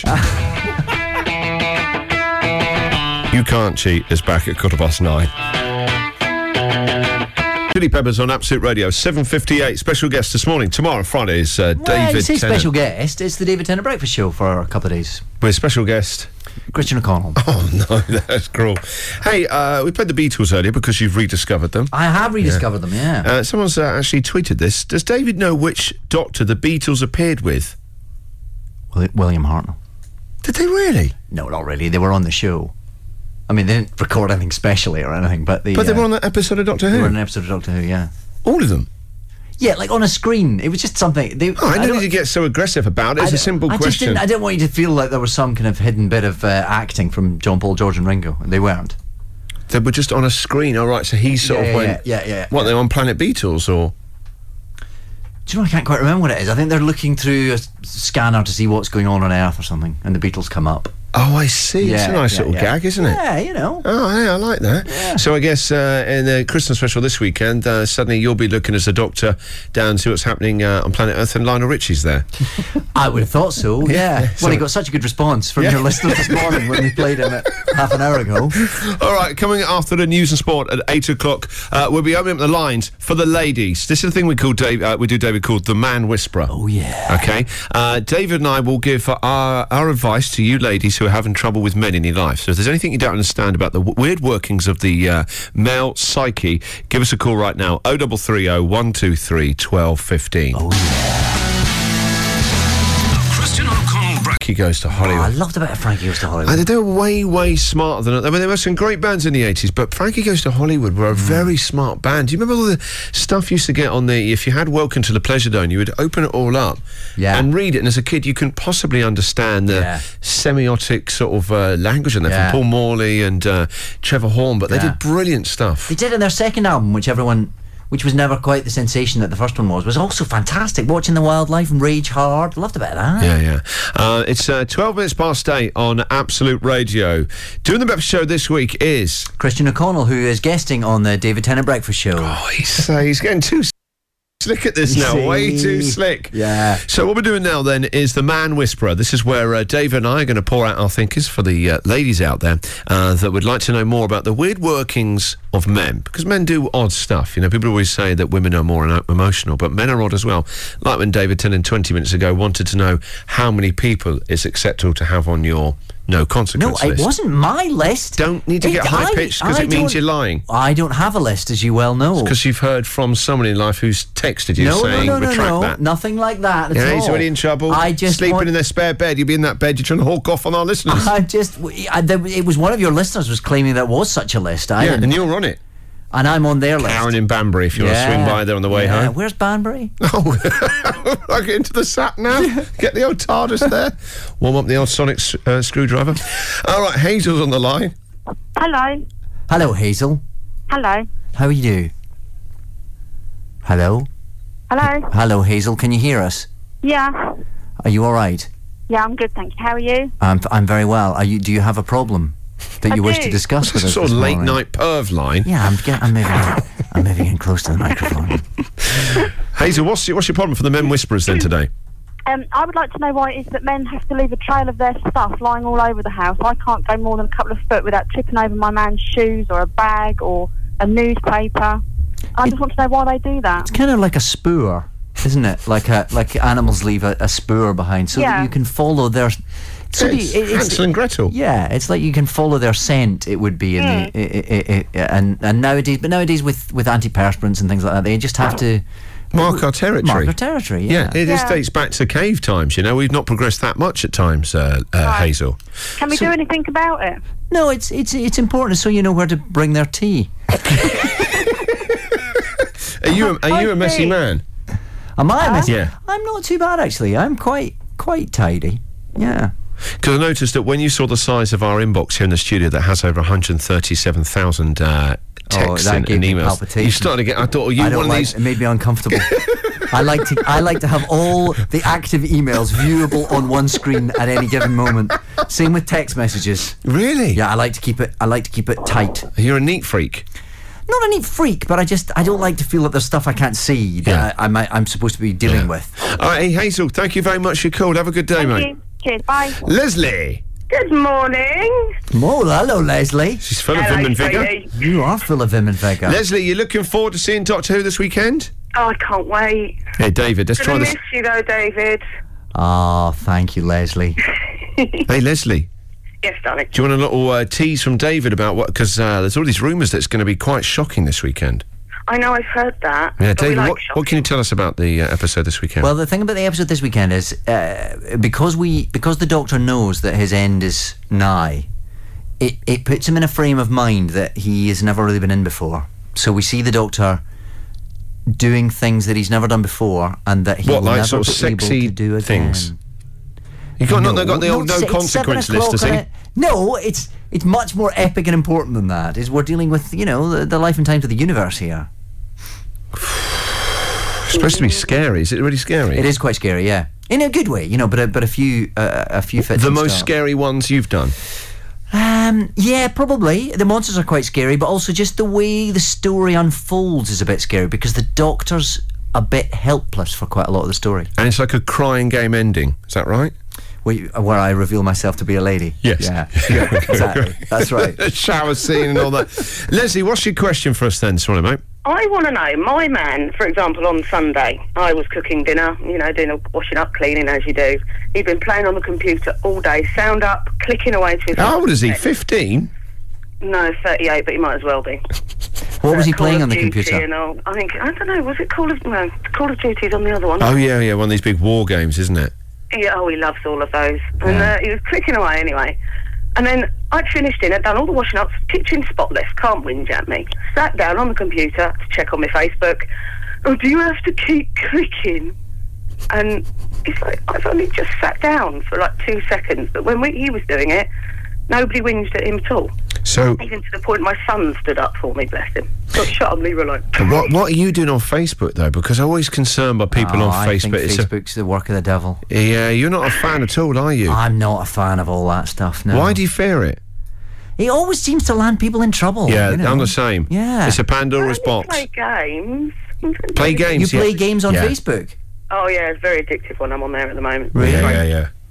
You Can't Cheat is back at quarter past nine. Chili Peppers on Absolute Radio, seven fifty-eight. Special guest this morning. Tomorrow, Friday, is uh, Well, David you say Tennant. special guest. It's the David Tennant Breakfast Show for a couple of days. With special guest. Christian O'Connell. Oh, no, that's cruel. Hey, uh, we played the Beatles earlier because you've rediscovered them. I have rediscovered them, yeah. Uh, someone's uh, actually tweeted this. Does David know which Doctor the Beatles appeared with? Will- William Hartnell. Did they really? No, not really. They were on the show. I mean, they didn't record anything specially or anything, but they. But they uh, were on that episode of Doctor They Who? were on an episode of Doctor Who, yeah. All of them? Yeah, like on a screen. It was just something. They, Oh, I don't- don't need to get so aggressive about it. It's I a d- simple I just question. didn't, I didn't want you to feel like there was some kind of hidden bit of uh, acting from John Paul, George, and Ringo. They weren't. They were just on a screen. All right, so he sort Yeah, of yeah, went. yeah, yeah, yeah. What, they were on Planet Beatles or? Do you know, I can't quite remember what it is. I think they're looking through a s- scanner to see what's going on on Earth or something, and the Beatles come up. Oh, I see. it's a Yeah, nice yeah, little yeah. gag, isn't it? Yeah, you know. Oh, yeah, I like that. So I guess uh, in the Christmas special this weekend, uh, suddenly you'll be looking as a doctor down to what's happening uh, on planet Earth, and Lionel Richie's there. I would have thought so, yeah. Yeah, Well, he so- got such a good response from Yeah. your listeners this morning when we played him at half an hour ago. All right, coming after the news and sport at eight o'clock, uh, we'll be opening up the lines for the ladies. This is the thing we call Dave. Uh, we do David called the Man Whisperer. Oh yeah. Okay. Uh, David and I will give our our advice to you ladies who are having trouble with men in your life. So if there's anything you don't understand about the w- weird workings of the uh, male psyche, give us a call right now. Oh double three oh one two three twelve fifteen. Oh yeah. Christian O'Connell Breakfast. He goes to Oh, Hollywood. I loved about Frankie Goes to Hollywood. And they were way, way smarter than... I mean, there were some great bands in the eighties, but Frankie Goes to Hollywood were a very smart band. Do you remember all the stuff you used to get on the... If you had Welcome to the Pleasure Dome, you would open it all up Yeah. and read it, and as a kid, you couldn't possibly understand the Yeah. semiotic sort of uh, language in there Yeah. from Paul Morley and uh, Trevor Horn, but they Yeah. did brilliant stuff. They did in their second album, which everyone, which was never quite the sensation that the first one was, was also fantastic. Watching the Wildlife and Rage Hard, loved a bit of that. Yeah, yeah. Uh, it's uh, twelve minutes past eight on Absolute Radio. Doing the breakfast show this week is... Christian O'Connell, who is guesting on the David Tennant Breakfast Show. Oh, he's, uh, he's getting too slick at this You now. see? Way too slick. Yeah. So what we're doing now then is the Man Whisperer. This is where uh, Dave and I are going to pour out our thinkers for the uh, ladies out there uh, that would like to know more about the weird workings of men, because men do odd stuff. You know, people always say that women are more emo- emotional, but men are odd as well. Like when David Tennant twenty minutes ago wanted to know how many people it's acceptable to have on your No No, consequence it list. wasn't my list. Don't need to It- get high pitched because I- it I means don't- you're lying. I don't have a list, as you well know. Because you've heard from someone in life who's texted you no, saying, no, no, no, retract no, that. nothing like that at Yeah, all. he's already in trouble. I just Sleeping want- in their spare bed. You'll be in that bed. You're trying to hawk off on our listeners. I just, I, there, it was one of your listeners was claiming there was such a list. I yeah, didn't- and you're on it. and I'm on their list. Karen in Banbury, if you want to Yeah. swing by there on the way Yeah, home. Where's Banbury? Oh, I get into the sat nav. Get the old TARDIS there. Warm up the old sonic s- uh, screwdriver. All right, Hazel's on the line. Hello. Hello, Hazel. Hello. How are you do? Hello? Hello. Hello, Hazel. Can you hear us? Yeah. Are you all right? Yeah, I'm good, thank you. How are you? I'm, I'm very well. Are you? Do you have a problem that I you wish do. to discuss with us? Sort of this late morning? night perv line. Yeah, I'm, get, I'm moving. In, I'm moving in close to the microphone. Hazel, what's your, what's your problem for the men whisperers then today? Um, I would like to know why it is that men have to leave a trail of their stuff lying all over the house. I can't go more than a couple of foot without tripping over my man's shoes or a bag or a newspaper. I just want to know why they do that. It's kind of like a spoor, isn't it? Like a like animals leave a, a spoor behind, so Yeah. that you can follow their. So It's the- it- it's- Hansel and Gretel. Yeah, it's like you can follow their scent. It would be in Mm. the i i i and and nowadays, but nowadays with with antiperspirants and things like that, they just have to Mark our territory. mark their territory. Yeah, Yeah, it Yeah. dates back to cave times, you know. We've not progressed that much at times, uh, uh, Right. Hazel. Can we So- do anything about it? No, it's it's it's important so you know where to bring their tea. Are you a, are you a messy see. man? Am I a mess? Yeah. I'm not too bad actually. I'm quite quite tidy. Yeah. Because I noticed that when you saw the size of our inbox here in the studio that has over one hundred thirty-seven thousand uh, texts Oh, that and, gave and me emails, palpitations. you started to get. I thought, are you I don't one of like, these? It made me uncomfortable. I like to I like to have all the active emails viewable on one screen at any given moment. Same with text messages. Really? Yeah, I like to keep it. I like to keep it tight. You're a neat freak. Not a neat freak, but I just I don't like to feel that there's stuff I can't see that Yeah. I, I might, I'm supposed to be dealing with. All right, hey, Hazel, thank you very much for your call. Have a good day, Thank mate. you. Cheers, bye. Leslie. Good morning. Oh, hello, Leslie. She's full of Hello, vim and vigour. sweetie. You are full of vim and vigour. Leslie, you looking forward to seeing Doctor Who this weekend? Oh, I can't wait. Hey, David, let's try Gonna this. miss you though, David. Oh, thank you, Leslie. Hey, Leslie, Yes, darling. do you want a little uh, tease from David about what? Because uh, there's all these rumours that it's going to be quite shocking this weekend. I know I've heard that. Yeah, but we David, like what, shopping. what can you tell us about the uh, episode this weekend? Well, the thing about the episode this weekend is uh, because we because the Doctor knows that his end is nigh, it it puts him in a frame of mind that he has never really been in before. So we see the Doctor doing things that he's never done before, and that he What, will like never sort of be able sexy to do again. things? you got not No, got the old no it's- it's seven consequence list, o'clock does he? on it. No, it's it's much more epic and important than that. Is we're dealing with you know the, the life and times of the universe here. It's supposed to be scary. Is it really scary? It is quite scary, yeah, in a good way, you know. But a, but a few uh, a few fits. The and most starts. scary ones you've done. Um, yeah, probably. The monsters are quite scary, but also just the way the story unfolds is a bit scary because the Doctor's a bit helpless for quite a lot of the story. And it's like a crying game ending. Is that right? Where, you, where I reveal myself to be a lady. Yes. Yeah, yeah, exactly. That's right. A shower scene and all that. Leslie, what's your question for us then this morning, mate? I want to know, my man, for example, on Sunday, I was cooking dinner, you know, doing a washing up, cleaning as you do. He'd been playing on the computer all day, sound up, clicking away to his... How old is he? fifteen? No, thirty-eight, but he might as well be. What was he Uh, Call playing of on the Duty computer? And all. I think, I don't know, was it Call of... No, Call of Duty's on the other one. Oh, yeah, yeah, one of these big war games, isn't it? Yeah, oh, he loves all of those. And Yeah. uh, he was clicking away anyway. And then I'd finished in, I'd done all the washing up, kitchen spotless, can't whinge at me. Sat down on the computer to check on my Facebook. Oh, do you have to keep clicking? And it's like, I've only just sat down for like two seconds. But when we, he was doing it, nobody whinged at him at all. So, Even to the point my son stood up for me, bless him. Got shut and leave her alone. what what are you doing on Facebook, though? Because I'm always concerned by people Oh, on I think Facebook. It's a- Facebook's the work of the devil. yeah, you're not a fan at all, are you? I'm not a fan of all that stuff, no. Why do you fear it? It always seems to land people in trouble. yeah, you know. I'm the same. Yeah. It's a Pandora's box. Play games. Play games, You play yeah. games on Yeah. Facebook? Oh, yeah, it's very addictive when I'm on there at the moment. Yeah, yeah, yeah.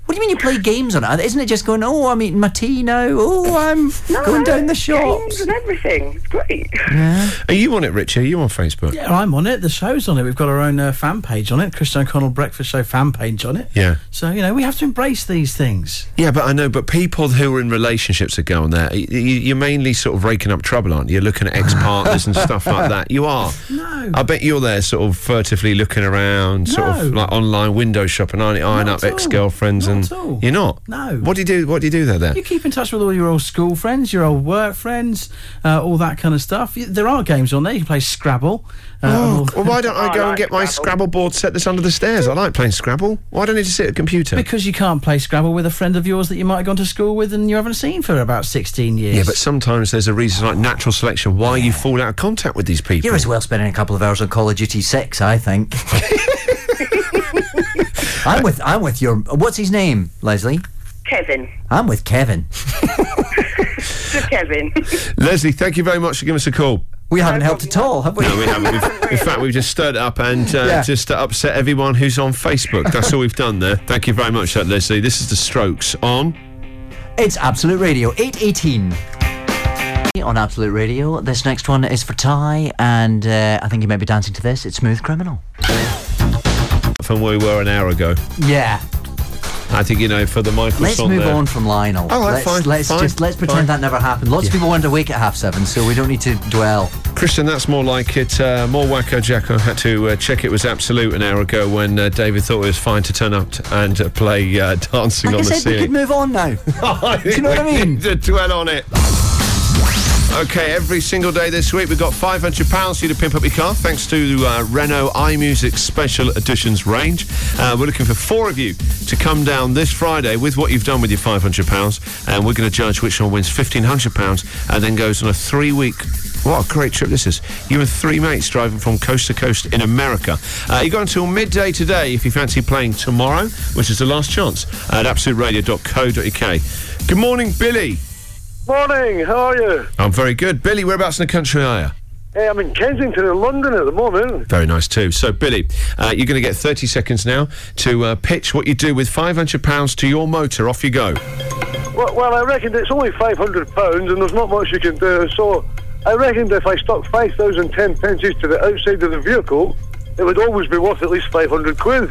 What do you mean you play games on it? Isn't it just going, oh, I'm eating my tea now, oh, I'm No, going down the games shops? and everything. It's great. Yeah. Are you on it, Richie? Are you on Facebook? Yeah, I'm on it. The show's on it. We've got our own uh, fan page on it. Christian O'Connell Breakfast Show fan page on it. Yeah. So, you know, we have to embrace these things. Yeah, but I know, but people who are in relationships that go on there, you, you're mainly sort of raking up trouble, aren't you? You're looking at ex-partners and stuff like that. You are. No. I bet you're there sort of furtively looking around, sort of No. like online window shopping, aren't you? Eyeing Not up at all. ex-girlfriends and... Not at all. You're not? No. What do you do, what do you do there, there? You keep in touch with all your old school friends, your old work friends, uh, all that kind of stuff. You, there are games on there. You can play Scrabble. Uh, and Oh, all- well, why don't I I go and like get my Scrabble. Scrabble board set that's under the stairs? I like playing Scrabble. Why don't I need to sit at a computer? Because you can't play Scrabble with a friend of yours that you might have gone to school with and you haven't seen for about sixteen years. Yeah, but sometimes there's a reason like natural selection why you fall out of contact with these people. You're as well spending a couple of hours on Call of Duty six, I think. I'm with I'm with your... What's his name, Leslie? Kevin. I'm with Kevin. Just Kevin. Leslie, thank you very much for giving us a call. We haven't helped at all, have we? No, we haven't. We've, in fact, we've just stirred it up and uh, Yeah. just uh, upset everyone who's on Facebook. That's all we've done there. Thank you very much, uh, Leslie. This is The Strokes on... It's Absolute Radio, eight eighteen. On Absolute Radio, this next one is for Ty, and uh, I think you might be dancing to this. It's Smooth Criminal. From where we were an hour ago. Yeah. I think, you know, for the Michael Let's song move there. on from Lionel. All right, let's, fine, Let's fine, just let's pretend fine. that never happened. Lots of people weren't awake at half seven, so we don't need to dwell. Christian, that's more like it. Uh, more Wacko Jacko had to uh, check it was absolute an hour ago when uh, David thought it was fine to turn up t- and uh, play uh, Dancing Like I on the said, we Ceiling. could move on now. Do you know what I mean? To dwell on it. Okay, every single day this week we've got five hundred pounds for you to pimp up your car thanks to uh, Renault iMusic Special Editions range. Uh, we're looking for four of you to come down this Friday with what you've done with your five hundred pounds, and we're going to judge which one wins fifteen hundred pounds and then goes on a three-week... What a great trip this is. You and three mates driving from coast to coast in America. Uh, you got until midday today if you fancy playing tomorrow, which is the last chance, at absolute radio dot co dot uk. Good morning, Billy. Morning, how are you? I'm very good. Billy, whereabouts in the country are you? Hey, I'm in Kensington in London at the moment. Very nice too. So, Billy, uh, you're going to get thirty seconds now to uh, pitch what you do with five hundred pounds to your motor. Off you go. Well, well, I reckon it's only five hundred pounds and there's not much you can do, so I reckon if I stuck five thousand ten pences to the outside of the vehicle, it would always be worth at least five hundred quid.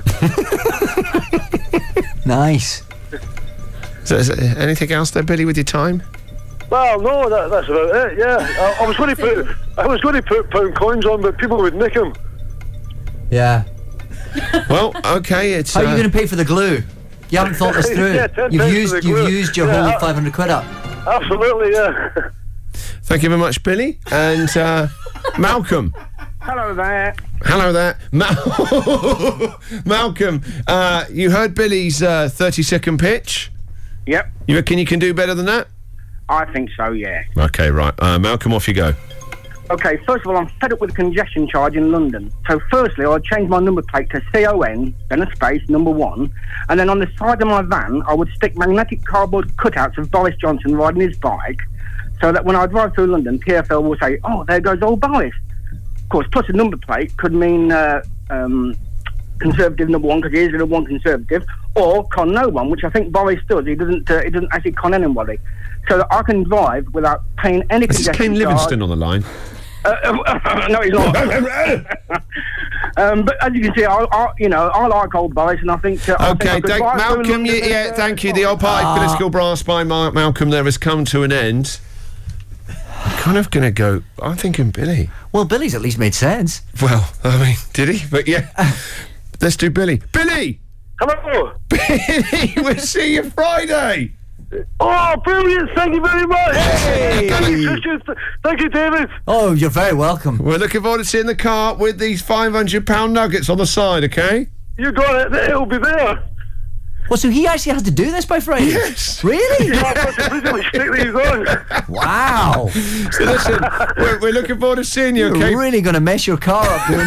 Nice. So, is there anything else there, Billy, with your time? Well, no, that, that's about it, yeah. I, I was going to put I was going to put pound coins on, but people would nick them. Yeah. Well, okay, it's... How are you uh, going to pay for the glue? You haven't thought this through. Yeah, ten you've pence for used the you've glue. used your Yeah, whole I- five hundred quid up. Absolutely, yeah. Thank you very much, Billy. And uh, Malcolm. Hello there. Hello there. Ma- Malcolm, uh, you heard Billy's uh, thirty-second pitch? Yep, You reckon you can do better than that? I think so, yeah. Okay, right. Uh, Malcolm, off you go. Okay, first of all, I'm fed up with the congestion charge in London. So firstly, I'd change my number plate to C O N, then a space, number one, and then on the side of my van, I would stick magnetic cardboard cutouts of Boris Johnson riding his bike, so that when I drive through London, T F L will say, oh, there goes old Boris. Of course, plus a number plate could mean uh, um, Conservative number one, because he is going to want Conservative, or con no one, which I think Boris does. He doesn't uh, he doesn't actually con anybody. So that I can drive without paying any This is congestion Ken charge. Livingston on the line. Uh, no, he's not. um, but as you can see, I, I, you know, I like old Boris, and I think. Uh, I think I Okay, could thank, drive through Malcolm, London yeah, yeah, and, uh, thank you. The old party Ah. political brass by Ma- Malcolm there has come to an end. I'm kind of going to go, I'm thinking Billy. Well, Billy's at least made sense. Well, I mean, did he? But yeah, let's do Billy. Billy! Hello. Billy, we'll see you Friday. Oh, brilliant! Thank you very much. Hey. Thank you, Christian. Thank you, David. Oh, you're very welcome. We're looking forward to seeing the car with these five hundred pound nuggets on the side, okay? You got it. It'll be there. Well, so he actually has to do this by Friday? Yes. Really? Yeah, I've got to physically stick these on. Wow. So listen, we're, we're looking forward to seeing you, okay? You're really going to mess your car up doing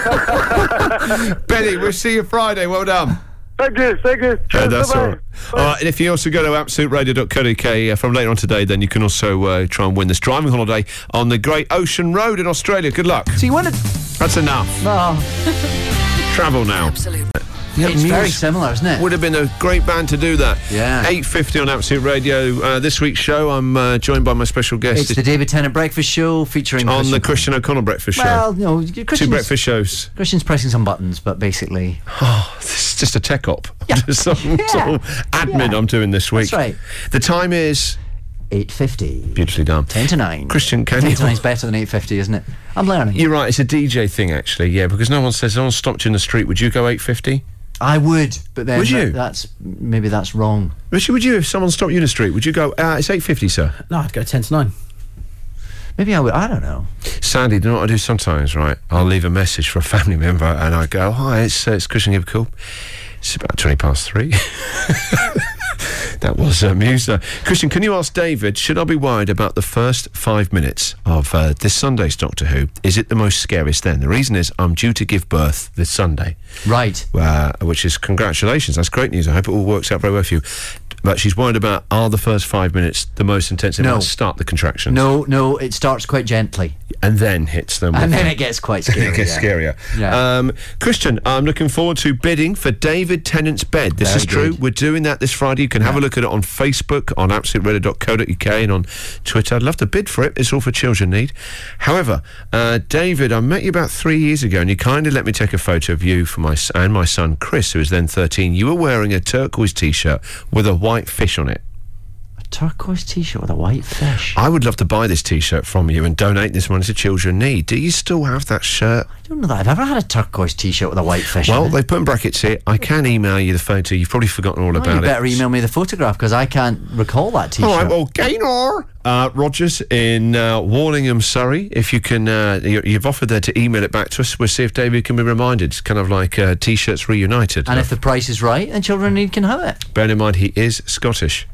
that. Billy, we'll see you Friday. Well done. Thank you, thank you. Yeah, Cheers, that's bye-bye. all right. All right, and if you also go to absolute radio dot co dot uk uh, from later on today, then you can also uh, try and win this driving holiday on the Great Ocean Road in Australia. Good luck. So you want to... That's enough. Oh. Travel now. Absolute. Yeah, it's Muse very similar, isn't it? Would have been a great band to do that. Yeah. eight fifty on Absolute Radio. Uh, this week's show, I'm uh, joined by my special guest. It's the David Tennant Breakfast Show featuring on Christian the Christian O'Connell Breakfast Show. Well, no, Two Christian's, breakfast shows. Christian's pressing some buttons, but basically... Oh, this is just a tech op. Yeah. Just some Yeah. sort of admin Yeah. I'm doing this week. That's right. The time is... eight fifty. Beautifully done. ten to nine. Christian, can ten you... to nine's better than eight fifty, isn't it? I'm learning. You're right, it's a D J thing, actually, yeah, because no one says, no one stopped you in the street, would you go eight fifty? I would, but then Would you? that- that's maybe that's wrong. Richard, would you, if someone stopped you in the street, would you go, uh, it's eight fifty, sir? No, I'd go ten to nine. Maybe I would. I don't know. Sadly, you know what I do sometimes, right? I'll leave a message for a family member and I go, hi, it's, uh, it's Christian Givercool. It's about twenty past three. That was uh, Muse. Uh, Christian, can you ask David, should I be worried about the first five minutes of uh, this Sunday's Doctor Who? Is it the most scariest then? The reason is I'm due to give birth this Sunday. Right. Uh, which is congratulations. That's great news. I hope it all works out very well for you. But she's worried about, are the first five minutes the most intense? It No. might start the contractions. No, no, it starts quite gently. And then hits them. And with- then it gets quite scary. It gets yeah. scarier. Yeah. Um, Christian, I'm looking forward to bidding for David Tennant's bed. This Very is true. good. We're doing that this Friday. You can have a look at it on Facebook, on absolute radio dot co dot uk, and on Twitter. I'd love to bid for it. It's all for children need. However, uh, David, I met you about three years ago, and you kindly let me take a photo of you for my s- and my son Chris, who was then thirteen. You were wearing a turquoise T-shirt with a white fish on it. Turquoise T-shirt with a white fish. I would love to buy this T-shirt from you and donate this money to children in need. Do you still have that shirt? I don't know that I've ever had a turquoise T-shirt with a white fish Well, on it. they put in brackets here. I can email you the photo. You've probably forgotten all Oh, about you it. better email me the photograph because I can't recall that T-shirt. All right, well, Gaynor uh, Rogers in uh, Warningham, Surrey. If you can, uh, you, you've offered there to email it back to us. We'll see if David can be reminded. It's kind of like uh, T-shirts reunited. And if the price is right, then children in need can have it. Bear in mind, he is Scottish.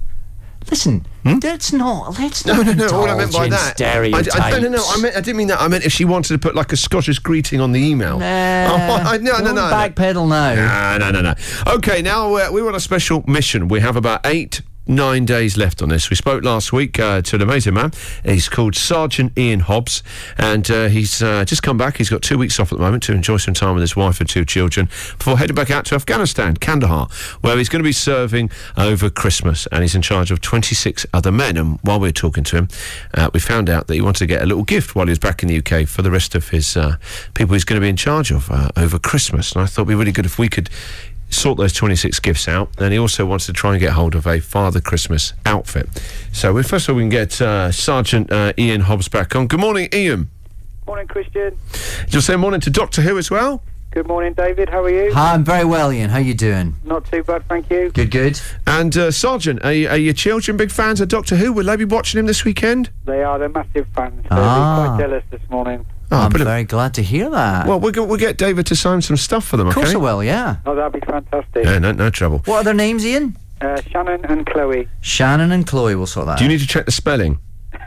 Listen, let's not. Let's No, not no, no. All I meant by indulge in that. stereotypes. I, I, no, no, no. I meant. I didn't mean that. I meant if she wanted to put like a Scottish greeting on the email. Nah, oh, I, no, no, don't no. backpedal now. No, no, no, no. Okay, now uh, we're on a special mission. We have about eight. Nine days left on this. We spoke last week uh, to an amazing man. He's called Sergeant Ian Hobbs, and uh, he's uh, just come back. He's got two weeks off at the moment to enjoy some time with his wife and two children before heading back out to Afghanistan, Kandahar, where he's going to be serving over Christmas, and he's in charge of twenty-six other men. And while we were talking to him, uh, we found out that he wanted to get a little gift while he was back in the U K for the rest of his uh, people he's going to be in charge of uh, over Christmas. And I thought it'd be really good if we could sort those twenty-six gifts out. And he also wants to try and get hold of a Father Christmas outfit. So we, first of all, we can get uh, Sergeant uh, Ian Hobbs back on. Good morning, Ian. Morning, Christian. You'll say morning to Doctor Who as well? Good morning, David. How are you? Hi, I'm very well, Ian. How you doing? Not too bad, thank you. Good, good. And uh, Sergeant, are, you, are your children big fans of Doctor Who? Will they be watching him this weekend? They are. They're massive fans. They'll Ah. be quite jealous this morning. Oh, I'm brilliant. very glad to hear that. Well, we'll get, we'll get David to sign some stuff for them, of okay? course I will, yeah. Oh, that'd be fantastic. Yeah, no, no trouble. What are their names, Ian? Uh, Shannon and Chloe. Shannon and Chloe will sort that Do you out. need to check the spelling?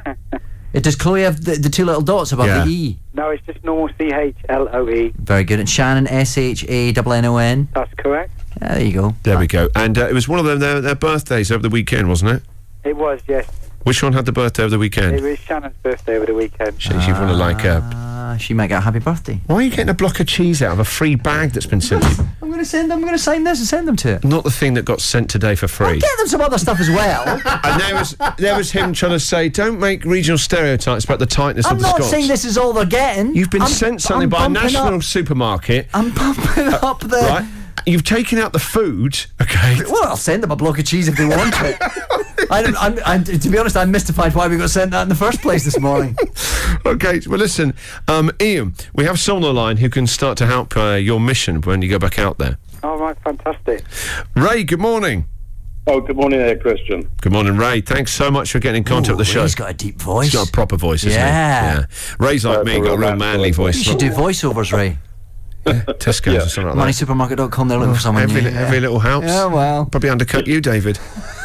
It, does Chloe have the, the two little dots above Yeah. the E? No, it's just normal C H L O E. Very good. And Shannon, S H A N N O N? That's correct. Yeah, there you go. There we go. And uh, it was one of them, their, their birthdays over the weekend, wasn't it? It was, yes. Which one had the birthday over the weekend? It was Shannon's birthday over the weekend. She, she's one of like uh, Ah, she might get a happy birthday. Why are you getting a block of cheese out of a free bag that's been sent to you? I'm going to send them, I'm going to sign this and send them to it. Not the thing that got sent today for free. Get them some other stuff as well. And there was there was him trying to say, don't make regional stereotypes about the tightness I'm of the not Scots. saying this is all they're getting. You've been I'm- sent something I'm by a bumping national up- supermarket. I'm pumping up the... Right? You've taken out the food, okay? Well, I'll send them a block of cheese if they want it. I don't, I'm, I'm, to be honest, I'm mystified why we got sent that in the first place this morning. Okay, well, listen, um, Ian, we have someone on the line who can start to help uh, your mission when you go back out there. All right, fantastic. Ray, good morning. Oh, good morning there, Christian. Good morning, Ray. Thanks so much for getting in contact Ooh, with the show. Ray's got a deep voice. He's got a proper voice, isn't Yeah. he? Yeah. Ray's like Uh, me, it's a got a real real manly voice. You should do voiceovers, Ray. Yeah, Tesco's Yeah. or something like money that. supermarket dot com, they're looking for someone Every, new. li- every little helps. Yeah, well. Probably undercut you, David.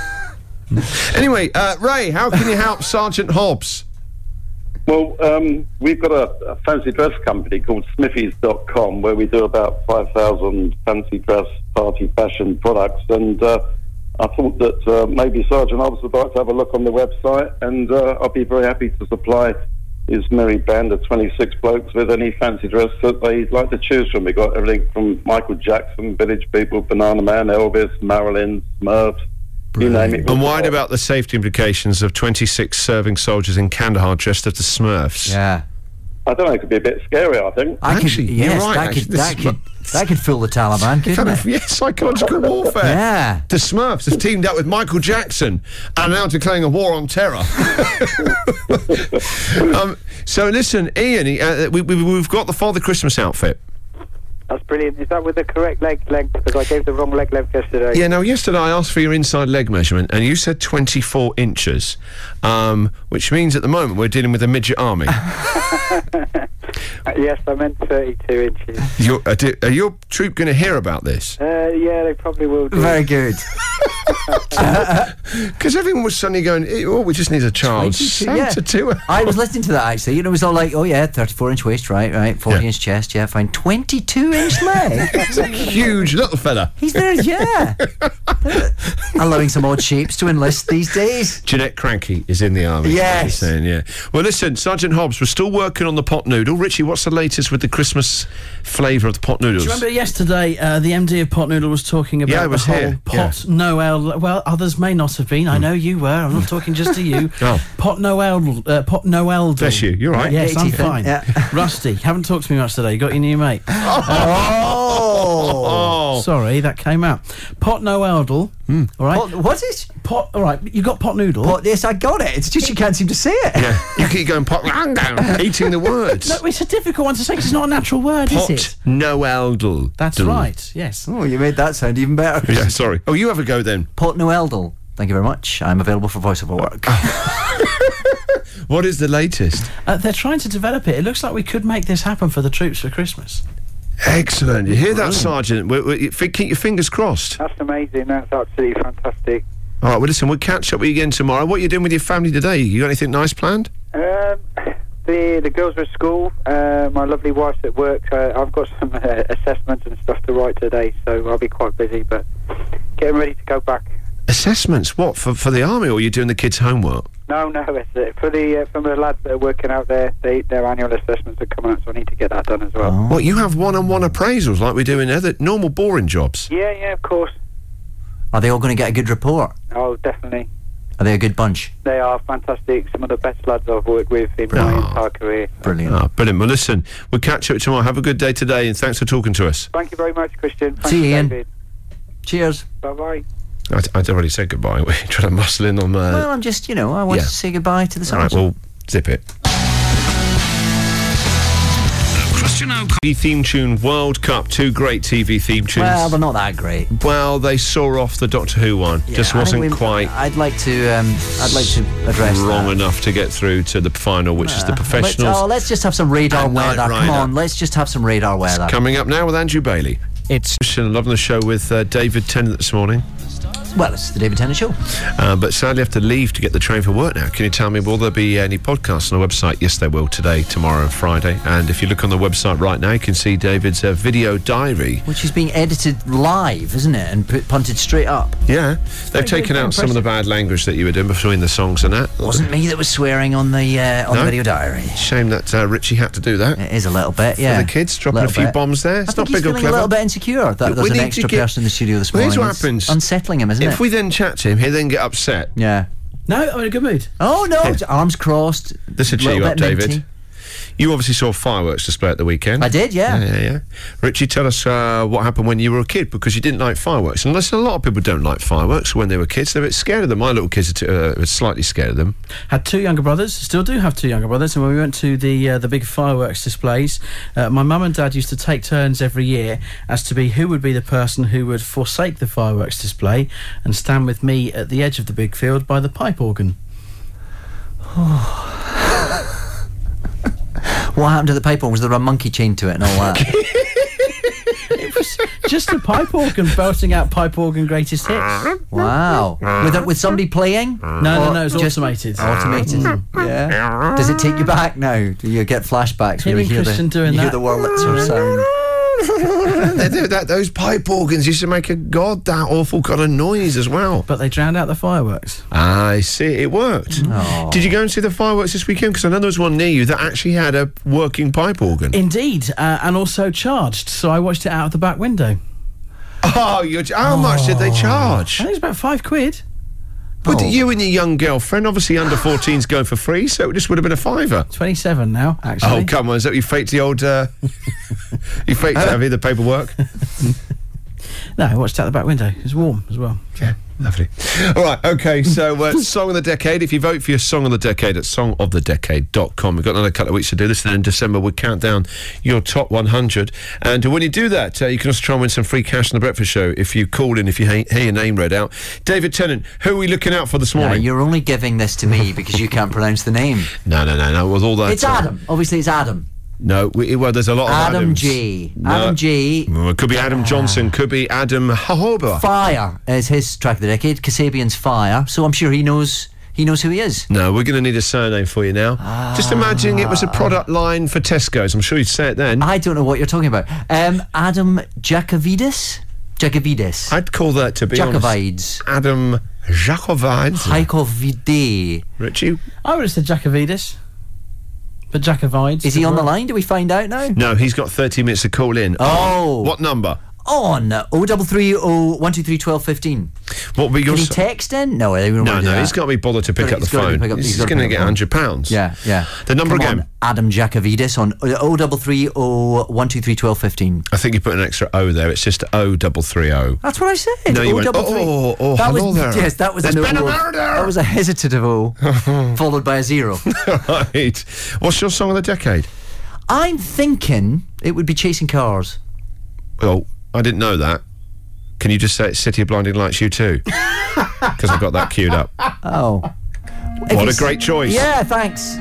Anyway, uh, Ray, how can you help Sergeant Hobbs? Well, um, we've got a, a fancy dress company called smithies dot com where we do about five thousand fancy dress party fashion products, and uh, I thought that uh, maybe Sergeant Hobbs would like to have a look on the website, and uh, I'll be very happy to supply his merry band of twenty-six blokes with any fancy dress that they'd like to choose from. We got everything from Michael Jackson, Village People, Banana Man, Elvis, Marilyn, Smurfs, you name it. And worried about the safety implications of twenty-six serving soldiers in Kandahar dressed as the Smurfs. Yeah. I don't know, it could be a bit scary, I think. I could, Actually, yes, you're right, that, actually. could, This that, is could, that could fool the Taliban, couldn't Kind it? of, yeah, psychological warfare. Yeah. The Smurfs have teamed up with Michael Jackson and now declaring a war on terror. um, so listen, Ian, he, uh, we, we, we've got the Father Christmas outfit. That's brilliant. Is that with the correct leg length? Because I gave the wrong leg length yesterday. Yeah, now yesterday I asked for your inside leg measurement and you said twenty-four inches, um, which means at the moment we're dealing with a midget army. Uh, yes, I meant thirty-two inches. You're, uh, do, are your troop going to hear about this? Uh, yeah, they probably will do. Very good. Because everyone was suddenly going, oh, we just need a child. yeah. Santa to I was listening to that actually. You know, it was all like, oh yeah, thirty-four inch waist, right, right, forty Yeah. inch chest, yeah, fine. twenty-two inch leg. He's a huge little fella. He's there, yeah. Allowing some odd shapes to enlist these days. Jeanette Cranky is in the army. Yes. He's saying, yeah. Well, listen, Sergeant Hobbs, we're still working on the pot noodle. Richie, what's the latest with the Christmas flavour of the pot noodles? Do you remember yesterday uh, the M D of Pot Noodle was talking about Yeah, I was the whole here. Pot Noel? Well, others may not have been. I know you were. I'm not talking just to you. Oh. Pot Noel. Uh, Pot Noel. Bless you. You're right. Yes, I'm eighty fine. Yeah. Rusty, haven't talked to me much today. You got your new mate. Oh. Sorry, that came out. Pot Noeldle. Hmm. All right. Pot, what is? Pot. All right. You got pot noodle. Pot, yes, I got it. It's just you can't seem to say it. Yeah. You keep going pot eating the words. No, it's a difficult one to say because it's not a natural word, Pot is it? Noeldle. That's Dle. right. Yes. Oh, you made that sound even better. Yeah, sorry. Oh, you have a go then. Pot Noeldle. Thank you very much. I'm available for voiceover work. What is the latest? Uh, they're trying to develop it. It looks like we could make this happen for the troops for Christmas. Excellent. You hear that, Sergeant? We, we, keep your fingers crossed. That's amazing. That's absolutely fantastic. All right, well, listen, we'll catch up with you again tomorrow. What are you doing with your family today? You got anything nice planned? Um, the the girls are at school. Uh, my lovely wife's at work. Uh, I've got some uh, assessments and stuff to write today, so I'll be quite busy, but getting ready to go back. Assessments? What, for, for the army, or are you doing the kids' homework? No, no, it's, uh, for the uh, for the lads that are working out there, they, their annual assessments are coming out, so I need to get that done as well. Oh. What, you have one-on-one appraisals like we do in other normal boring jobs? Yeah, yeah, of course. Are they all going to get a good report? Oh, definitely. Are they a good bunch? They are fantastic. Some of the best lads I've worked with in my entire career. Brilliant. Oh, brilliant. Well, listen, we'll catch up tomorrow. Have a good day today, and thanks for talking to us. Thank you very much, Christian. Thank See you, Ian. David. Cheers. Bye-bye. I'd, I'd already said goodbye. We're trying to muscle in on... Uh, Well, I'm just, you know, I want yeah. to say goodbye to the all right, sergeant. well, zip it. Christian O'Connor. The theme tune World Cup, two great T V theme tunes. Well, they're not that great. Well, they saw off the Doctor Who one. Yeah, Just I wasn't think we- quite I'd like to. Um, I'd like to address wrong that. enough to get through to the final, which is the Uh, professionals. Let's, oh, let's just have some radar and weather. Knight Come Rider. on, let's just have some radar weather. Coming up now with Andrew Bailey. It's loving the show with uh, David Tennant this morning. Well, it's the David Tennant Show. Uh, but sadly, I have to leave to get the train for work now. Can you tell me, will there be any podcasts on the website? Yes, there will, today, tomorrow, and Friday. And if you look on the website right now, you can see David's uh, video diary. Which is being edited live, isn't it? And put, punted straight up. Yeah, they've taken very out some of the bad language that you were doing between the songs and that. Wasn't me that was swearing on the uh, on No? the video diary. Shame that uh, Richie had to do that. It is a little bit, yeah. For the kids, dropping a Little few bit. bombs there. I It's think not he's big or feeling clever. a little bit insecure that We there's an need to extra get- person in the studio this Well, morning. here's what It's happens. unsettling him, isn't If it? we then chat to him, he'll then get upset. Yeah. No, I'm in a good mood. Oh, no. Arms crossed. This will cheer you little up, bit David. minty. You obviously saw a fireworks display at the weekend. I did, yeah. Yeah, yeah, yeah. Richie, tell us uh, what happened when you were a kid, because you didn't like fireworks. And listen, a lot of people don't like fireworks when they were kids. They're a bit scared of them. My little kids are, t- uh, are slightly scared of them. Had two younger brothers, still do have two younger brothers, and when we went to the uh, the big fireworks displays, uh, my mum and dad used to take turns every year as to be who would be the person who would forsake the fireworks display and stand with me at the edge of the big field by the pipe organ. What happened to the pipe organ? Was there a monkey chained to it and all that? It was just a pipe organ belting out pipe organ greatest hits. Wow. With a, with somebody playing? No, no, Or no, it was just automated. Automated. Yeah. Does it take you back now? Do you get flashbacks Him when you and hear Christian the, doing you hear that. the Wurlitzer sound? they do that. Those pipe organs used to make a god that awful kind of noise as well. But they drowned out the fireworks. I see. It worked. Oh. Did you go and see the fireworks this weekend? Because I know there was one near you that actually had a working pipe organ. Indeed, uh, and also charged. So I watched it out of the back window. Oh, you're, how oh. much did they charge? I think it's about five quid. But oh. you and your young girlfriend, obviously under fourteens go for free, so it just would have been a fiver. twenty-seven now, actually. Oh, come on, is that you faked the old... Uh, you faked it, have you, the paperwork? No, I watched out the back window. It was warm as well. Yeah, lovely. All right, OK, so uh, Song of the Decade. If you vote for your Song of the Decade at song of the decade dot com, we've got another couple of weeks to do this, and then in December we'll count down your top one hundred. And uh, when you do that, uh, you can also try and win some free cash on The Breakfast Show if you call in, if you ha- hear your name read out. David Tennant, who are we looking out for this morning? No, you're only giving this to me because you can't pronounce the name. No, no, no, no. With all that... It's uh, Adam. Obviously, it's Adam. No, we, well, there's a lot of Adam Adams. G. No. Adam G. Well, it could be Adam Johnson, could be Adam Hahoba. Fire is his track of the decade. Kasabian's Fire. So I'm sure he knows he knows who he is. No, we're going to need a surname for you now. Ah. Just imagine it was a product line for Tesco's. I'm sure you'd say it then. I don't know what you're talking about. Um, Adam Jacovidis? Jacovidis. I'd call that, to be Jacovides. honest. Adam Jacovides. Jacovide. Richie? I would have said Jacovidis. But Jacovides. Is he on the line? Do we find out now? No, he's got thirty minutes to call in. Oh. What number? On oh double three oh one two three twelve fifteen. What would be your? Can he text in? No, they won't no, do no. that. He's got to be bothered to pick Got- up the he's gotta phone. pick up- he's he's gotta going to pick get up the hundred pounds. Yeah, yeah. The number Come again. on, Adam Jacovidis on oh double three oh one two three twelve fifteen. I think you put an extra O there. It's just O double three O. That's what I said. No, you O went, double three. oh, oh, that hello was, there. Yes, that was There's an been O. a murder. That was a hesitative O, followed by a zero. Right. What's your song of the decade? I'm thinking it would be Chasing Cars. Well, I didn't know that. Can you just say it's City of Blinding Lights U two? Because I've got that queued up. Oh. What a great choice. Yeah, thanks.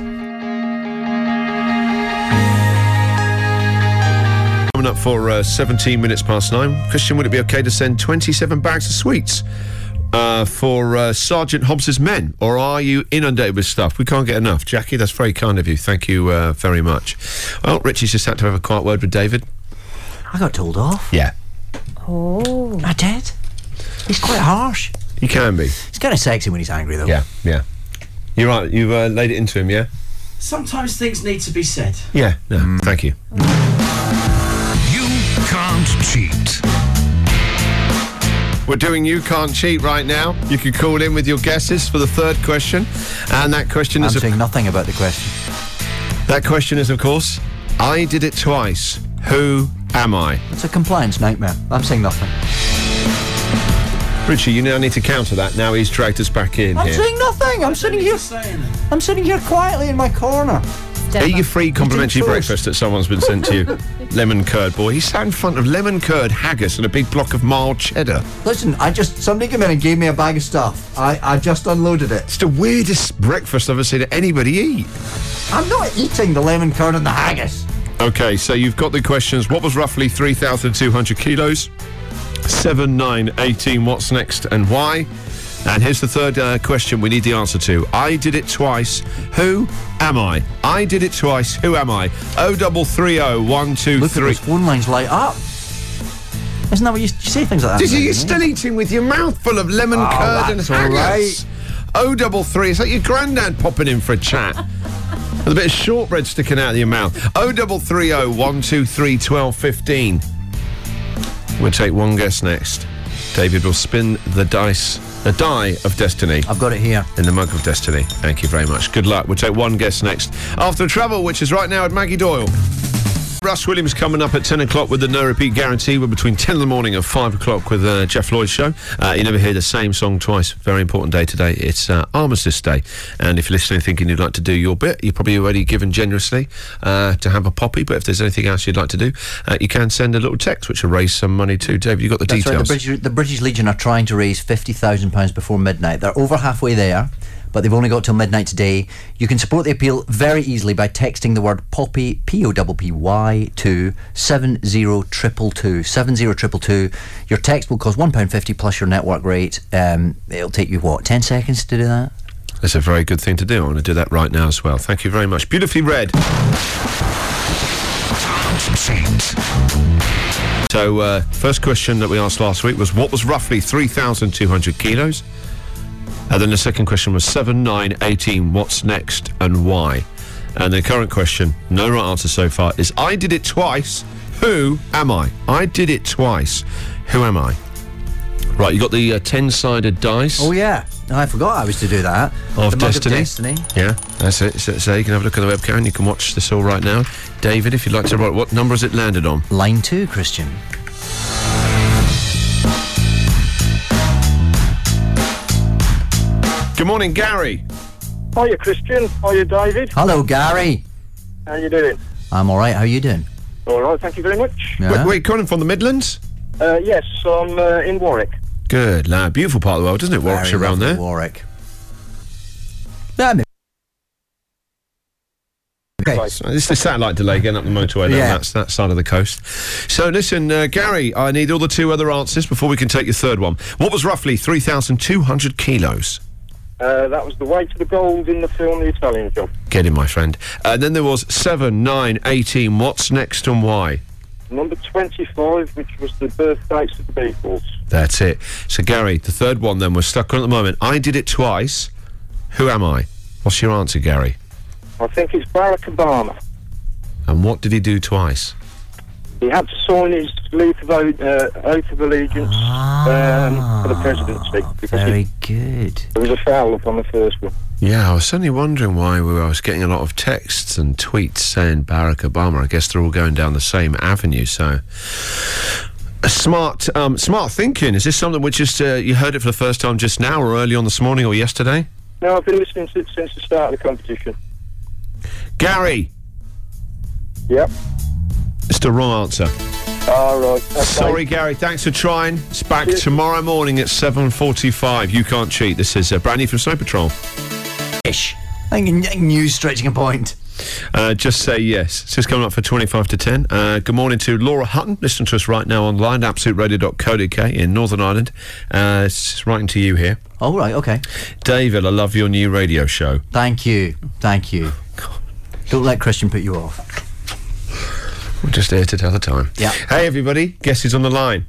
Coming up for uh, seventeen minutes past nine. Christian, would it be okay to send twenty-seven bags of sweets uh, for uh, Sergeant Hobbs's men? Or are you inundated with stuff? We can't get enough. Jackie, that's very kind of you. Thank you uh, very much. Well, Richie's just had to have a quiet word with David. I got told off. Yeah. Oh. I did. He's quite harsh. He can be. He's kind of sexy when he's angry, though. Yeah, yeah. You're right. You've uh, laid it into him, yeah? Sometimes things need to be said. Yeah, no, mm. Thank you. You can't cheat. We're doing You Can't Cheat right now. You can call in with your guesses for the third question. And that question I'm is... I'm saying nothing about the question. That question is, of course, I did it twice. Who am I? It's a compliance nightmare. I'm saying nothing. Richie, you now need to counter that. Now he's dragged us back in I'm here. saying nothing. I'm sitting here. I'm sitting here quietly in my corner. Eat your free complimentary breakfast that someone's been sent to you. Lemon curd, boy. He sat in front of lemon curd, haggis, and a big block of mild cheddar. Listen, I just somebody came in and gave me a bag of stuff. I I just unloaded it. It's the weirdest breakfast I've ever seen anybody eat. I'm not eating the lemon curd and the haggis. Okay, so you've got the questions. What was roughly three thousand two hundred kilos? seven, nine, eighteen, what's next and why? And here's the third uh, question we need the answer to. I did it twice. Who am I? I did it twice. Who am I? oh double three oh one two Look three. Look at those phone lines light up. Isn't that what you, you say things like that? Did you, you're still eating with your mouth full of lemon oh, curd and that's haggis. Right. oh double three. It's like your granddad popping in for a chat. With a bit of shortbread sticking out of your mouth. oh double three oh one two three twelve fifteen. We'll take one guess next. David will spin the dice, the die of destiny. I've got it here. In the mug of destiny. Thank you very much. Good luck. We'll take one guess next. After Travel, which is right now at Maggie Doyle. Russ Williams coming up at ten o'clock with the No Repeat Guarantee. We're between ten in the morning and five o'clock with uh, Jeff Lloyd's show. Uh, you never hear the same song twice. Very important day today. It's uh, Armistice Day. And if you're listening thinking you'd like to do your bit, you're probably already given generously uh, to have a poppy. But if there's anything else you'd like to do, uh, you can send a little text, which will raise some money too. David, you've got the That's details. Right. The, British, the British Legion are trying to raise fifty thousand pounds before midnight. They're over halfway there, but they've only got till midnight today. You can support the appeal very easily by texting the word POPPY, P O P P Y, to seven zero two two two. seven zero two two two. Your text will cost one pound fifty plus your network rate. Um, it'll take you, what, ten seconds to do that? That's a very good thing to do. I want to do that right now as well. Thank you very much. Beautifully read. So, uh, first question that we asked last week was, what was roughly three thousand two hundred kilos? And then the second question was seven, nine, eighteen, what's next and why? And the current question, no right answer so far, is I did it twice. Who am I? I did it twice. Who am I? Right, you got the uh, ten-sided dice. Oh, yeah. I forgot I was to do that. Of the Destiny. Mug of Destiny. Yeah, that's it. So, so you can have a look at the webcam and you can watch this all right now. David, if you'd like to write, what number has it landed on? Line two, Christian. Good morning, Gary. Hiya, Christian. Hiya, David. Hello, Gary. How you doing? I'm all right. How are you doing? All right, thank you very much. Yeah. Wait, wait, calling from the Midlands? Uh, yes, I'm uh, in Warwick. Good, lad. Beautiful part of the world, doesn't it? Warwickshire Very around lovely, there. Warwick. Yeah, maybe. Okay. So this is the satellite delay getting up the motorway down Yeah. that, that side of the coast. So listen, uh, Gary, I need all the two other answers before we can take your third one. What was roughly three thousand two hundred kilos? Uh, that was the way to the gold in the film The Italian Job. Get in, my friend. And then there was seven, nine, eighteen. What's next and why? Number twenty-five, which was the birth dates of the Beatles. That's it. So, Gary, the third one then we're stuck on at the moment. I did it twice. Who am I? What's your answer, Gary? I think it's Barack Obama. And what did he do twice? He had to sign his leave of, o- uh, oath of allegiance um, for the presidency. Because Very he, good. there was a foul up on the first one. Yeah, I was suddenly wondering why we were, I was getting a lot of texts and tweets saying Barack Obama. I guess they're all going down the same avenue, so... A smart, um, smart thinking. Is this something which just, uh, you heard it for the first time just now or early on this morning or yesterday? No, I've been listening to it since the start of the competition. Gary! Yep. It's the wrong answer. All right. Okay. Sorry, Gary. Thanks for trying. It's back Cheers. tomorrow morning at seven forty-five. You can't cheat. This is uh, Brandy from Snow Patrol. Ish. I think I knew stretching a point. Uh, just say yes. It's just coming up for twenty-five to ten. Uh, good morning to Laura Hutton. Listen to us right now online, absolute radio dot co dot uk in Northern Ireland. Uh, it's writing to you here. Oh, right, okay. David, I love your new radio show. Thank you. Thank you. Don't let Christian put you off. We're just here to tell the time. Yeah. Hey, everybody. Guess who's on the line?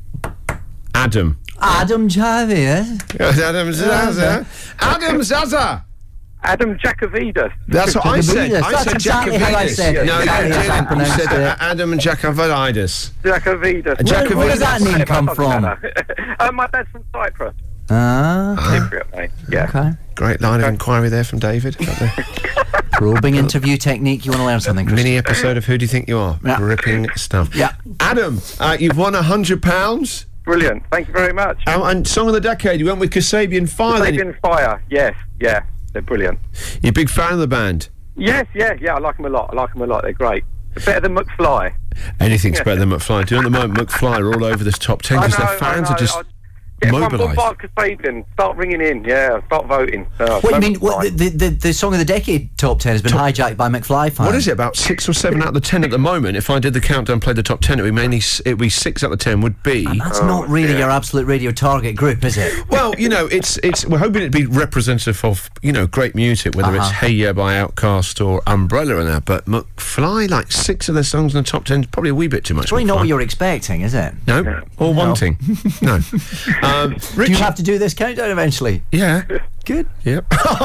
Adam. Adam Javier. Adam Zaza. Adam Zaza. Adam Jacovidas. That's what I said. Jacovidas. I That's said exactly how I Jacovidas. said it. No, Exactly you as I didn't. You pronounced said it. uh, Adam Jacovidas. Jacovidas. Jacovidas. Where does that name come from? uh, my dad's from Cyprus. Ah. Cypriot name. Yeah. Okay. Great line of inquiry there from David. Probing interview technique. You want to learn something, Christian? Mini episode of Who Do You Think You Are? Yeah. Gripping stuff. Yeah. Adam, uh, you've won a hundred pounds. Brilliant. Thank you very much. Oh, and Song of the Decade, you went with Kasabian Fire. then. Kasabian Fire. Yes. Yeah. They're brilliant. You're a big fan of the band. Yes. Yeah. Yeah. I like them a lot. I like them a lot. They're great. They're better than McFly. Anything's better than McFly. Do you know at the moment McFly are all over this top ten because I their know, fans I are know. just I'll get one mobilised. Bob Kasabian. Start ringing in. Yeah. Start voting. Uh, What do you no mean? What, McFly. the, the, the Song of the Decade top ten has been hijacked by McFly fans. What is it, about six or seven out of the ten at the moment? If I did the countdown, played the top ten, it would mainly s- it would be six out of the ten would be. And that's Oh, not really dear. your Absolute Radio target group, is it? Well, you know, it's it's we're hoping it'd be representative of, you know, great music, whether it's Uh-huh. Hey Yeah by Outkast or Umbrella and that. But McFly, like six of their songs in the top ten, is probably a wee bit too much. Probably not McFly. what you're expecting, is it? No, or No. wanting. No. Um, Do Richie, you have to do this countdown eventually? yeah. Good. Yep.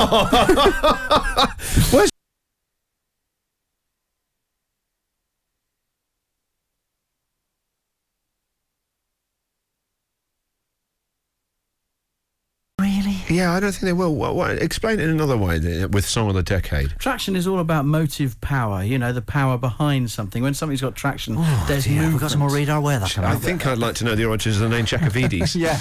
Where's Really? Yeah, I don't think they will. What, what, explain it in another way then, with Song of the Decade. Traction is all about motive power, you know, the power behind something. When something's got traction, there's Yeah, we've movement. got some more radar weather coming I up. think I'd like to know the origins of the name Jacovides. Yeah.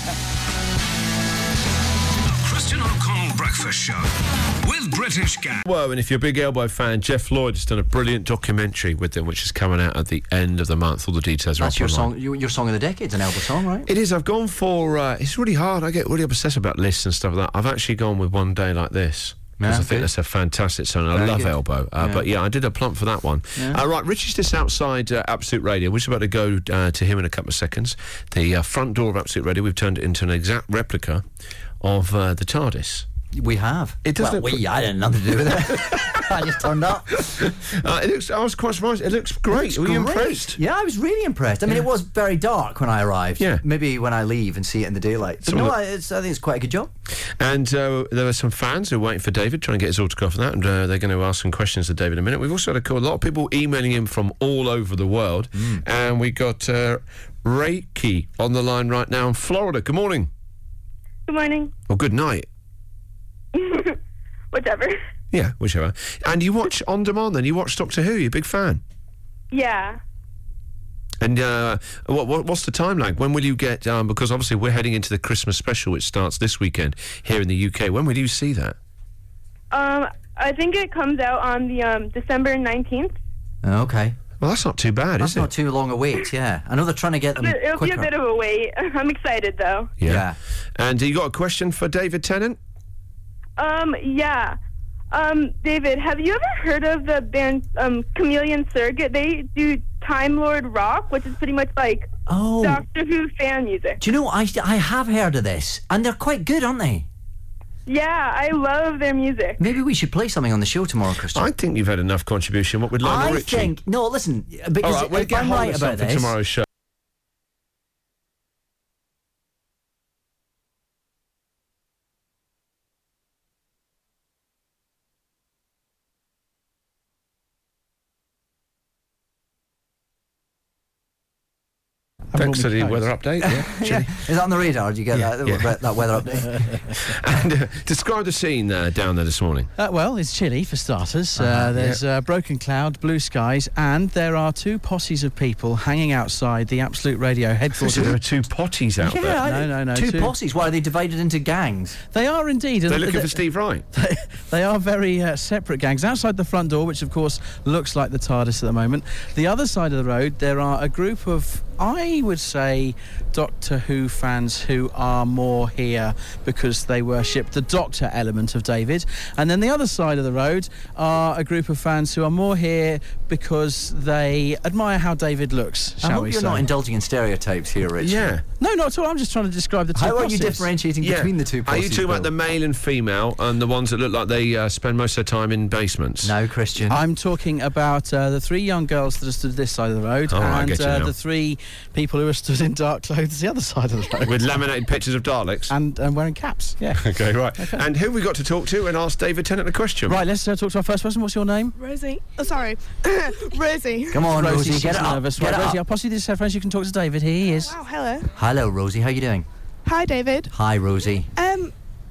Christian O'Connell Breakfast Show with British Gas. Whoa, and if you're a big Elbow fan, Jeff Lloyd has done a brilliant documentary with them, which is coming out at the end of the month. All the details are That's up your online. song. Your, your song of the decade's an Elbow song, right? It is. I've gone for. Uh, it's really hard. I get really obsessed about lists and stuff like that. I've actually gone with One Day Like This. Because Yeah, I think good. that's a fantastic song. I Very love good. Elbow. Uh, Yeah. But yeah, I did a plump for that one. Yeah. Uh, right, Richie's just outside uh, Absolute Radio. We're just about to go uh, to him in a couple of seconds. The uh, front door of Absolute Radio, we've turned it into an exact replica of uh, the TARDIS. We have. It does well, look we, I had nothing to do with it. I just turned up. Uh, it looks. I was quite surprised. It looks great. It Were you great. impressed? Yeah, I was really impressed. I mean, Yeah. it was very dark when I arrived. Yeah. Maybe when I leave and see it in the daylight. But Some no, of the- I, it's, I think it's quite a good job. And uh, there were some fans who were waiting for David, trying to get his autograph on that, and uh, they're going to ask some questions to David in a minute. We've also had a, call, a lot of people emailing him from all over the world, Mm. and we got uh, Reiki on the line right now in Florida. Good morning. Good morning. Or good night. Whatever. Yeah, whichever. And you watch On Demand then? You watch Doctor Who? You're a big fan. Yeah. And uh, what, what, what's the time like? When will you get... Um, because obviously we're heading into the Christmas special, which starts this weekend here in the U K. When will you see that? Um, I think it comes out on the um December nineteenth. Okay. Well, that's not too bad, That's is it? not too long a wait, yeah. I know they're trying to get them It'll quicker. be a bit of a wait. I'm excited though. Yeah. And you got a question for David Tennant? Um, yeah. Um, David, have you ever heard of the band um, Chameleon Circuit? They do Time Lord Rock, which is pretty much like Oh. Doctor Who fan music. Do you know, I, I have heard of this, and they're quite good, aren't they? Yeah, I love their music. Maybe we should play something on the show tomorrow, Christian. I think you've had enough contribution. What with Lionel I Richie? think... No, listen, because All right, we'll if get I'm hold right of about something this... tomorrow's show. Thanks for the weather update. Yeah, Yeah. Is that on the radar? Did you get Yeah, that, yeah. that weather update? and uh, describe the scene uh, down there this morning. Uh, well, it's chilly for starters. Uh-huh, uh, there's uh, broken cloud, blue skies, and there are two posses of people hanging outside the Absolute Radio headquarters. So there are two potties out Yeah, there. I- No, no, no. Two posses. Why are they divided into gangs? They are indeed. They're and looking th- for Steve Wright. They, they are very uh, separate gangs. Outside the front door, which of course looks like the TARDIS at the moment, the other side of the road, there are a group of, I would say, Doctor Who fans who are more here because they worship the Doctor element of David. And then the other side of the road are a group of fans who are more here because they admire how David looks, shall I hope we you're say. not indulging in stereotypes here, Rich. Yeah. No, not at all. I'm just trying to describe the two How are you posses. differentiating Yeah. between the two Are you posses, talking about the Bill? male and female and the ones that look like they uh, spend most of their time in basements? No, Christian. I'm talking about uh, the three young girls that are stood this side of the road Oh, I and get you uh, now. the three people who are stood in dark clothes the other side of the road. With laminated pictures of Daleks? and, and wearing caps, yeah. Okay, right. And who have we got to talk to and ask David Tennant a question? Right, let's uh, talk to our first person. What's your name? Rosie. Oh, sorry. Rosie. Come on, Rosie, she's get it up. nervous. Get Right, it Rosie, up. I'll pass you these headphones. You can talk to David. Here he is. Wow, hello. Hello, Rosie. How you doing? Hi, David. Hi, Rosie. Um,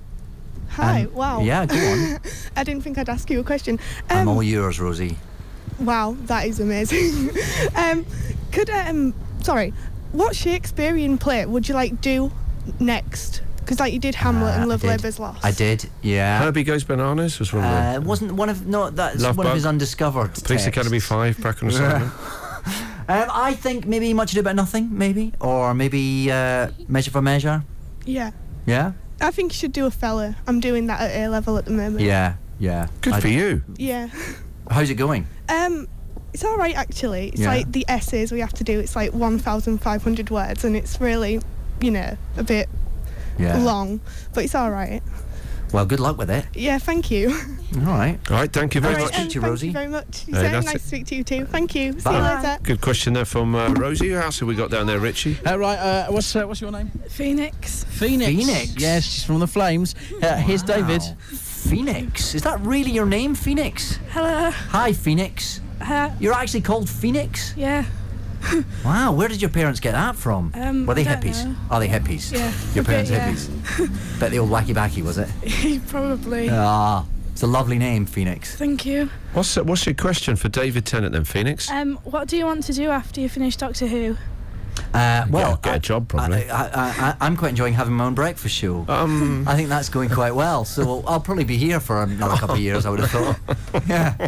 hi, Um, wow. yeah, go on. I didn't think I'd ask you a question. Um, I'm all yours, Rosie. Wow, that is amazing. um, could, um, sorry, what Shakespearean play would you, like, do next? Because, like, you did Hamlet Uh, and I Love did. Labour's Lost. I did, yeah. Herbie Goes Bananas was one of Uh, them. it wasn't one of no. That's Love one Bug. of his undiscovered. Police texts. Academy five, Bracken Assignment. Um, I think maybe Much Ado About Nothing, maybe, or maybe uh, Measure for Measure. Yeah. Yeah. I think you should do a fella. I'm doing that at A level at the moment. Yeah. Yeah. Good I- for you. Yeah. How's it going? Um, it's all right actually. It's Yeah. like the essays we have to do. It's like one thousand five hundred words, and it's really, you know, a bit Yeah. long, but it's all right. Well, good luck with it. Yeah, thank you. All right. All right, thank you very All right, much. um, to you, thank Rosie. you very much. Uh, Sarah, that's nice it. to speak to you too. Thank you. See Bye. you later. Good question there from uh, Rosie. Who else have we got down there, Richie? Uh, right, uh, what's uh, what's your name? Phoenix. Phoenix. Phoenix? Yes, she's from the Flames. Uh, here's Wow. David. Phoenix. Is that really your name, Phoenix? Hello. Hi, Phoenix. Uh, You're actually called Phoenix? yeah. Wow, where did your parents get that from? Um, Were they I don't hippies? know. Are they hippies? Yeah, Your a parents bit, yeah. hippies? Bet the old wacky backy, was it? Probably. Ah, it's a lovely name, Phoenix. Thank you. What's uh, what's your question for David Tennant then, Phoenix? Um, what do you want to do after you finish Doctor Who? Uh, well, Get- get a job, probably. I, I, I, I'm quite enjoying having my own breakfast show. Um, I think that's going quite well. So I'll probably be here for another couple of years, I would have thought. Yeah.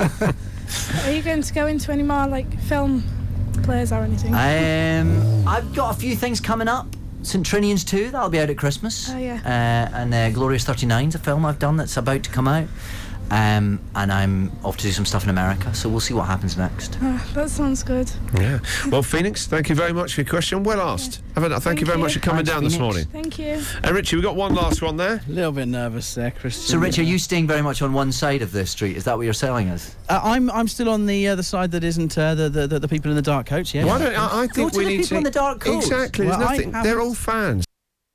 Are you going to go into any more like film plays or anything? Um, I've got a few things coming up. Saint Trinian's two, that'll be out at Christmas. Oh, yeah. Uh, and uh, Glorious thirty-nine's a film I've done that's about to come out. Um, and I'm off to do some stuff in America, so we'll see what happens next. Ah, that sounds good. Yeah. Well, Phoenix, thank you very much for your question. Well asked. Have a, thank, Thank you very you. much for coming Thanks, down this Phoenix. morning. Thank you. And Richie, we've got one last one there. A little bit nervous there, Christian. So, Rich, are you staying very much on one side of the street? Is that what you're selling us? Uh, I'm I'm still on the uh, the side that isn't uh, the, the the the people in the dark coats. Yeah. Why don't I, I Go think to we the need people to in the dark coats. Exactly. There's Well, I nothing. They're haven't- all fans.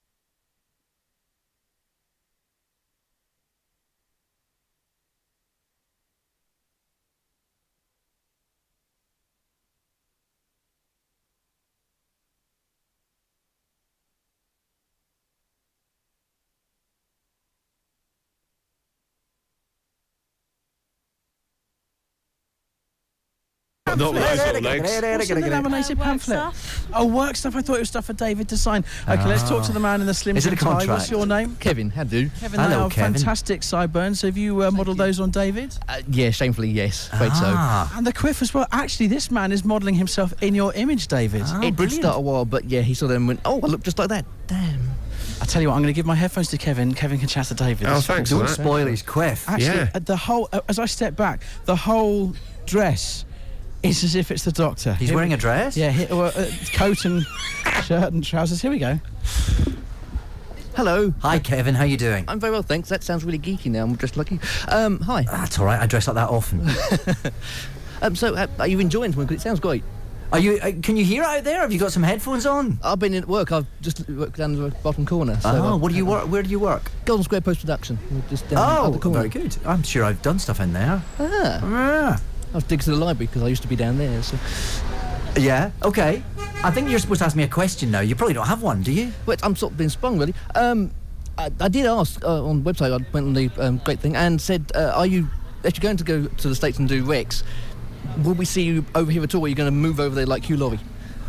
Not with those little legs. What's in the laminated pamphlet? Oh, work stuff. I thought it was stuff for David to sign. Okay, let's talk to the man in the slim Is it a trim tie. What's contract? your name? Kevin, how do? Kevin. Hello, they are Kevin. fantastic sideburns. Have you uh, modelled those on David? Uh, yeah, shamefully, yes. Afraid Ah. And the quiff as well. Actually, this man is modelling himself in your image, David. Oh, so. It did brilliant. start a while, but yeah, he saw them and went, oh, I look just like that. Damn. I tell you what, I'm going to give my headphones to Kevin. Kevin can chat to David. Oh, That's thanks Don't for that. spoil his quiff. Actually, Yeah. uh, the whole uh, as I step back, the whole dress is as if it's the Doctor. He's Here wearing we- a dress? Yeah, he, uh, uh, coat and shirt and trousers. Here we go. Hello. Hi, Kevin. How you doing? I'm very well, thanks. That sounds really geeky now. I'm dressed like you. Um, hi. That's all right. I dress like that often. Um, so, uh, are you enjoying it? It sounds great. Are you? Uh, can you hear it out there? Have you got some headphones on? I've been at work. I've just worked down the bottom corner. So Oh, I've- what do you work? Where do you work? Golden Square Post Production. We're just down Oh, at the corner. very good. I'm sure I've done stuff in there. Ah. Ah. I was digging to the library because I used to be down there. So. Yeah. Okay. I think you're supposed to ask me a question now. You probably don't have one, do you? But I'm sort of being sprung, really. Um, I, I did ask uh, on the website. I went on the um, great thing and said, uh, "Are you if you're going to go to the States and do Rex? Will we see you over here at all? Or are you going to move over there like Hugh Laurie?"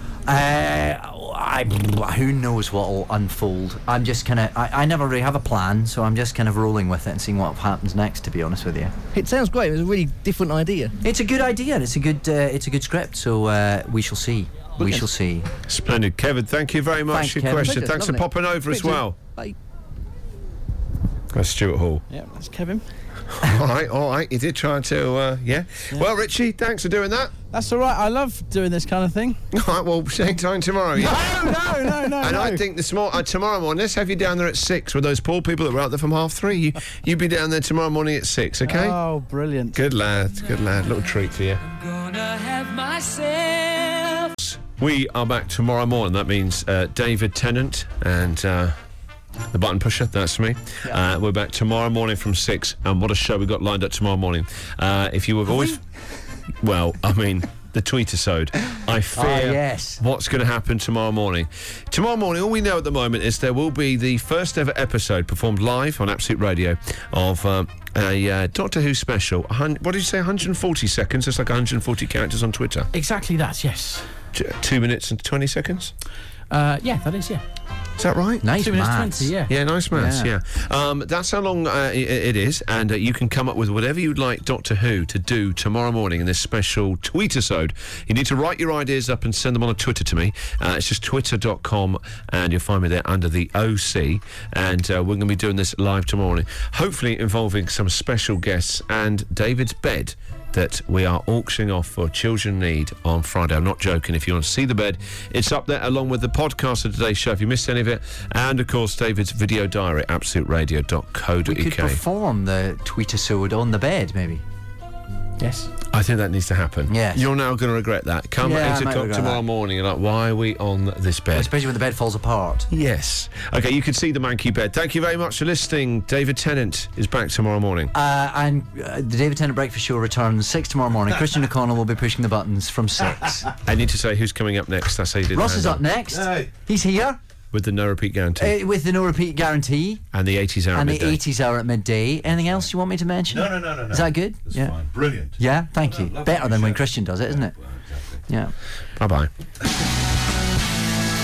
Uh, I, who knows what will unfold. I'm just kind of. I, I never really have a plan, so I'm just kind of rolling with it and seeing what happens next. To be honest with you, It sounds great. It's a really different idea. it's a good idea. And it's a good. Uh, it's a good script. So uh, we shall see. We Brilliant. shall see. Splendid. Kevin, thank you very much Thanks, for your Kevin. question. Pleasure, Thanks for lovely. popping over as Thanks, well. Bye. That's Stuart Hall. Yeah, that's Kevin. all right, all right. You did try to, uh, yeah. Well, Richie, thanks for doing that. That's all right. I love doing this kind of thing. All right, well, same time tomorrow. Yeah? No, no, no, no. And no. I think this mor- uh, tomorrow morning, let's have you down there at six with those poor people that were out there from half three. You, you be down there tomorrow morning at six, okay? Oh, brilliant. Good lad, good lad. Little treat for you. Gonna have myself. We are back tomorrow morning. That means uh, David Tennant and uh, the button pusher. That's me. Uh, we're back tomorrow morning from six. And what a show we got lined up tomorrow morning. Uh, if you have always, well, I mean. The tweeter-sode. I fear Ah, yes. what's going to happen tomorrow morning. Tomorrow morning, all we know at the moment is there will be the first ever episode performed live on Absolute Radio of um, a uh, Doctor Who special. A hun- what did you say? one hundred forty seconds? It's like one hundred forty characters on Twitter. Exactly that. Yes. T- two minutes and twenty seconds? Uh, yeah, that is. Yeah. Is that right? Nice Two minutes maths. twenty. Yeah. Yeah, nice maths, yeah. Yeah. Um, that's how long uh, it, it is, and uh, you can come up with whatever you'd like Doctor Who to do tomorrow morning in this special tweeter-sode. You need to write your ideas up and send them on a Twitter to me. Uh, it's just twitter dot com, and you'll find me there under the O C, and uh, we're going to be doing this live tomorrow morning, hopefully involving some special guests and David's bed that we are auctioning off for Children in Need on Friday. I'm not joking. If you want to see the bed, it's up there along with the podcast of today's show if you missed any of it, and of course David's video diary at absolute radio dot co dot We could uk. perform the tweeter-sode on the bed, maybe. Yes. I think that needs to happen. Yes. You're now going to regret that. Come Yeah, I at eight might o'clock regret tomorrow that. morning, you're like, why are we on this bed? Especially when the bed falls apart. Yes. Okay, you can see the Mankey bed. Thank you very much for listening. David Tennant is back tomorrow morning. Uh, and uh, the David Tennant Breakfast Show returns six tomorrow morning. Christian O'Connell will be pushing the buttons from six. I need to say who's coming up next. That's how you did Ross the is hand up next. He's here with the no repeat guarantee uh, with the no repeat guarantee and the eighties hour and midday. the eighties hour at midday. Anything else you want me to mention? No, no, no, no, no. Is that good? That's yeah. fine. Brilliant. Yeah, thank No, you. lovely Better than when show. Christian does it, isn't it? Yeah. Bye bye.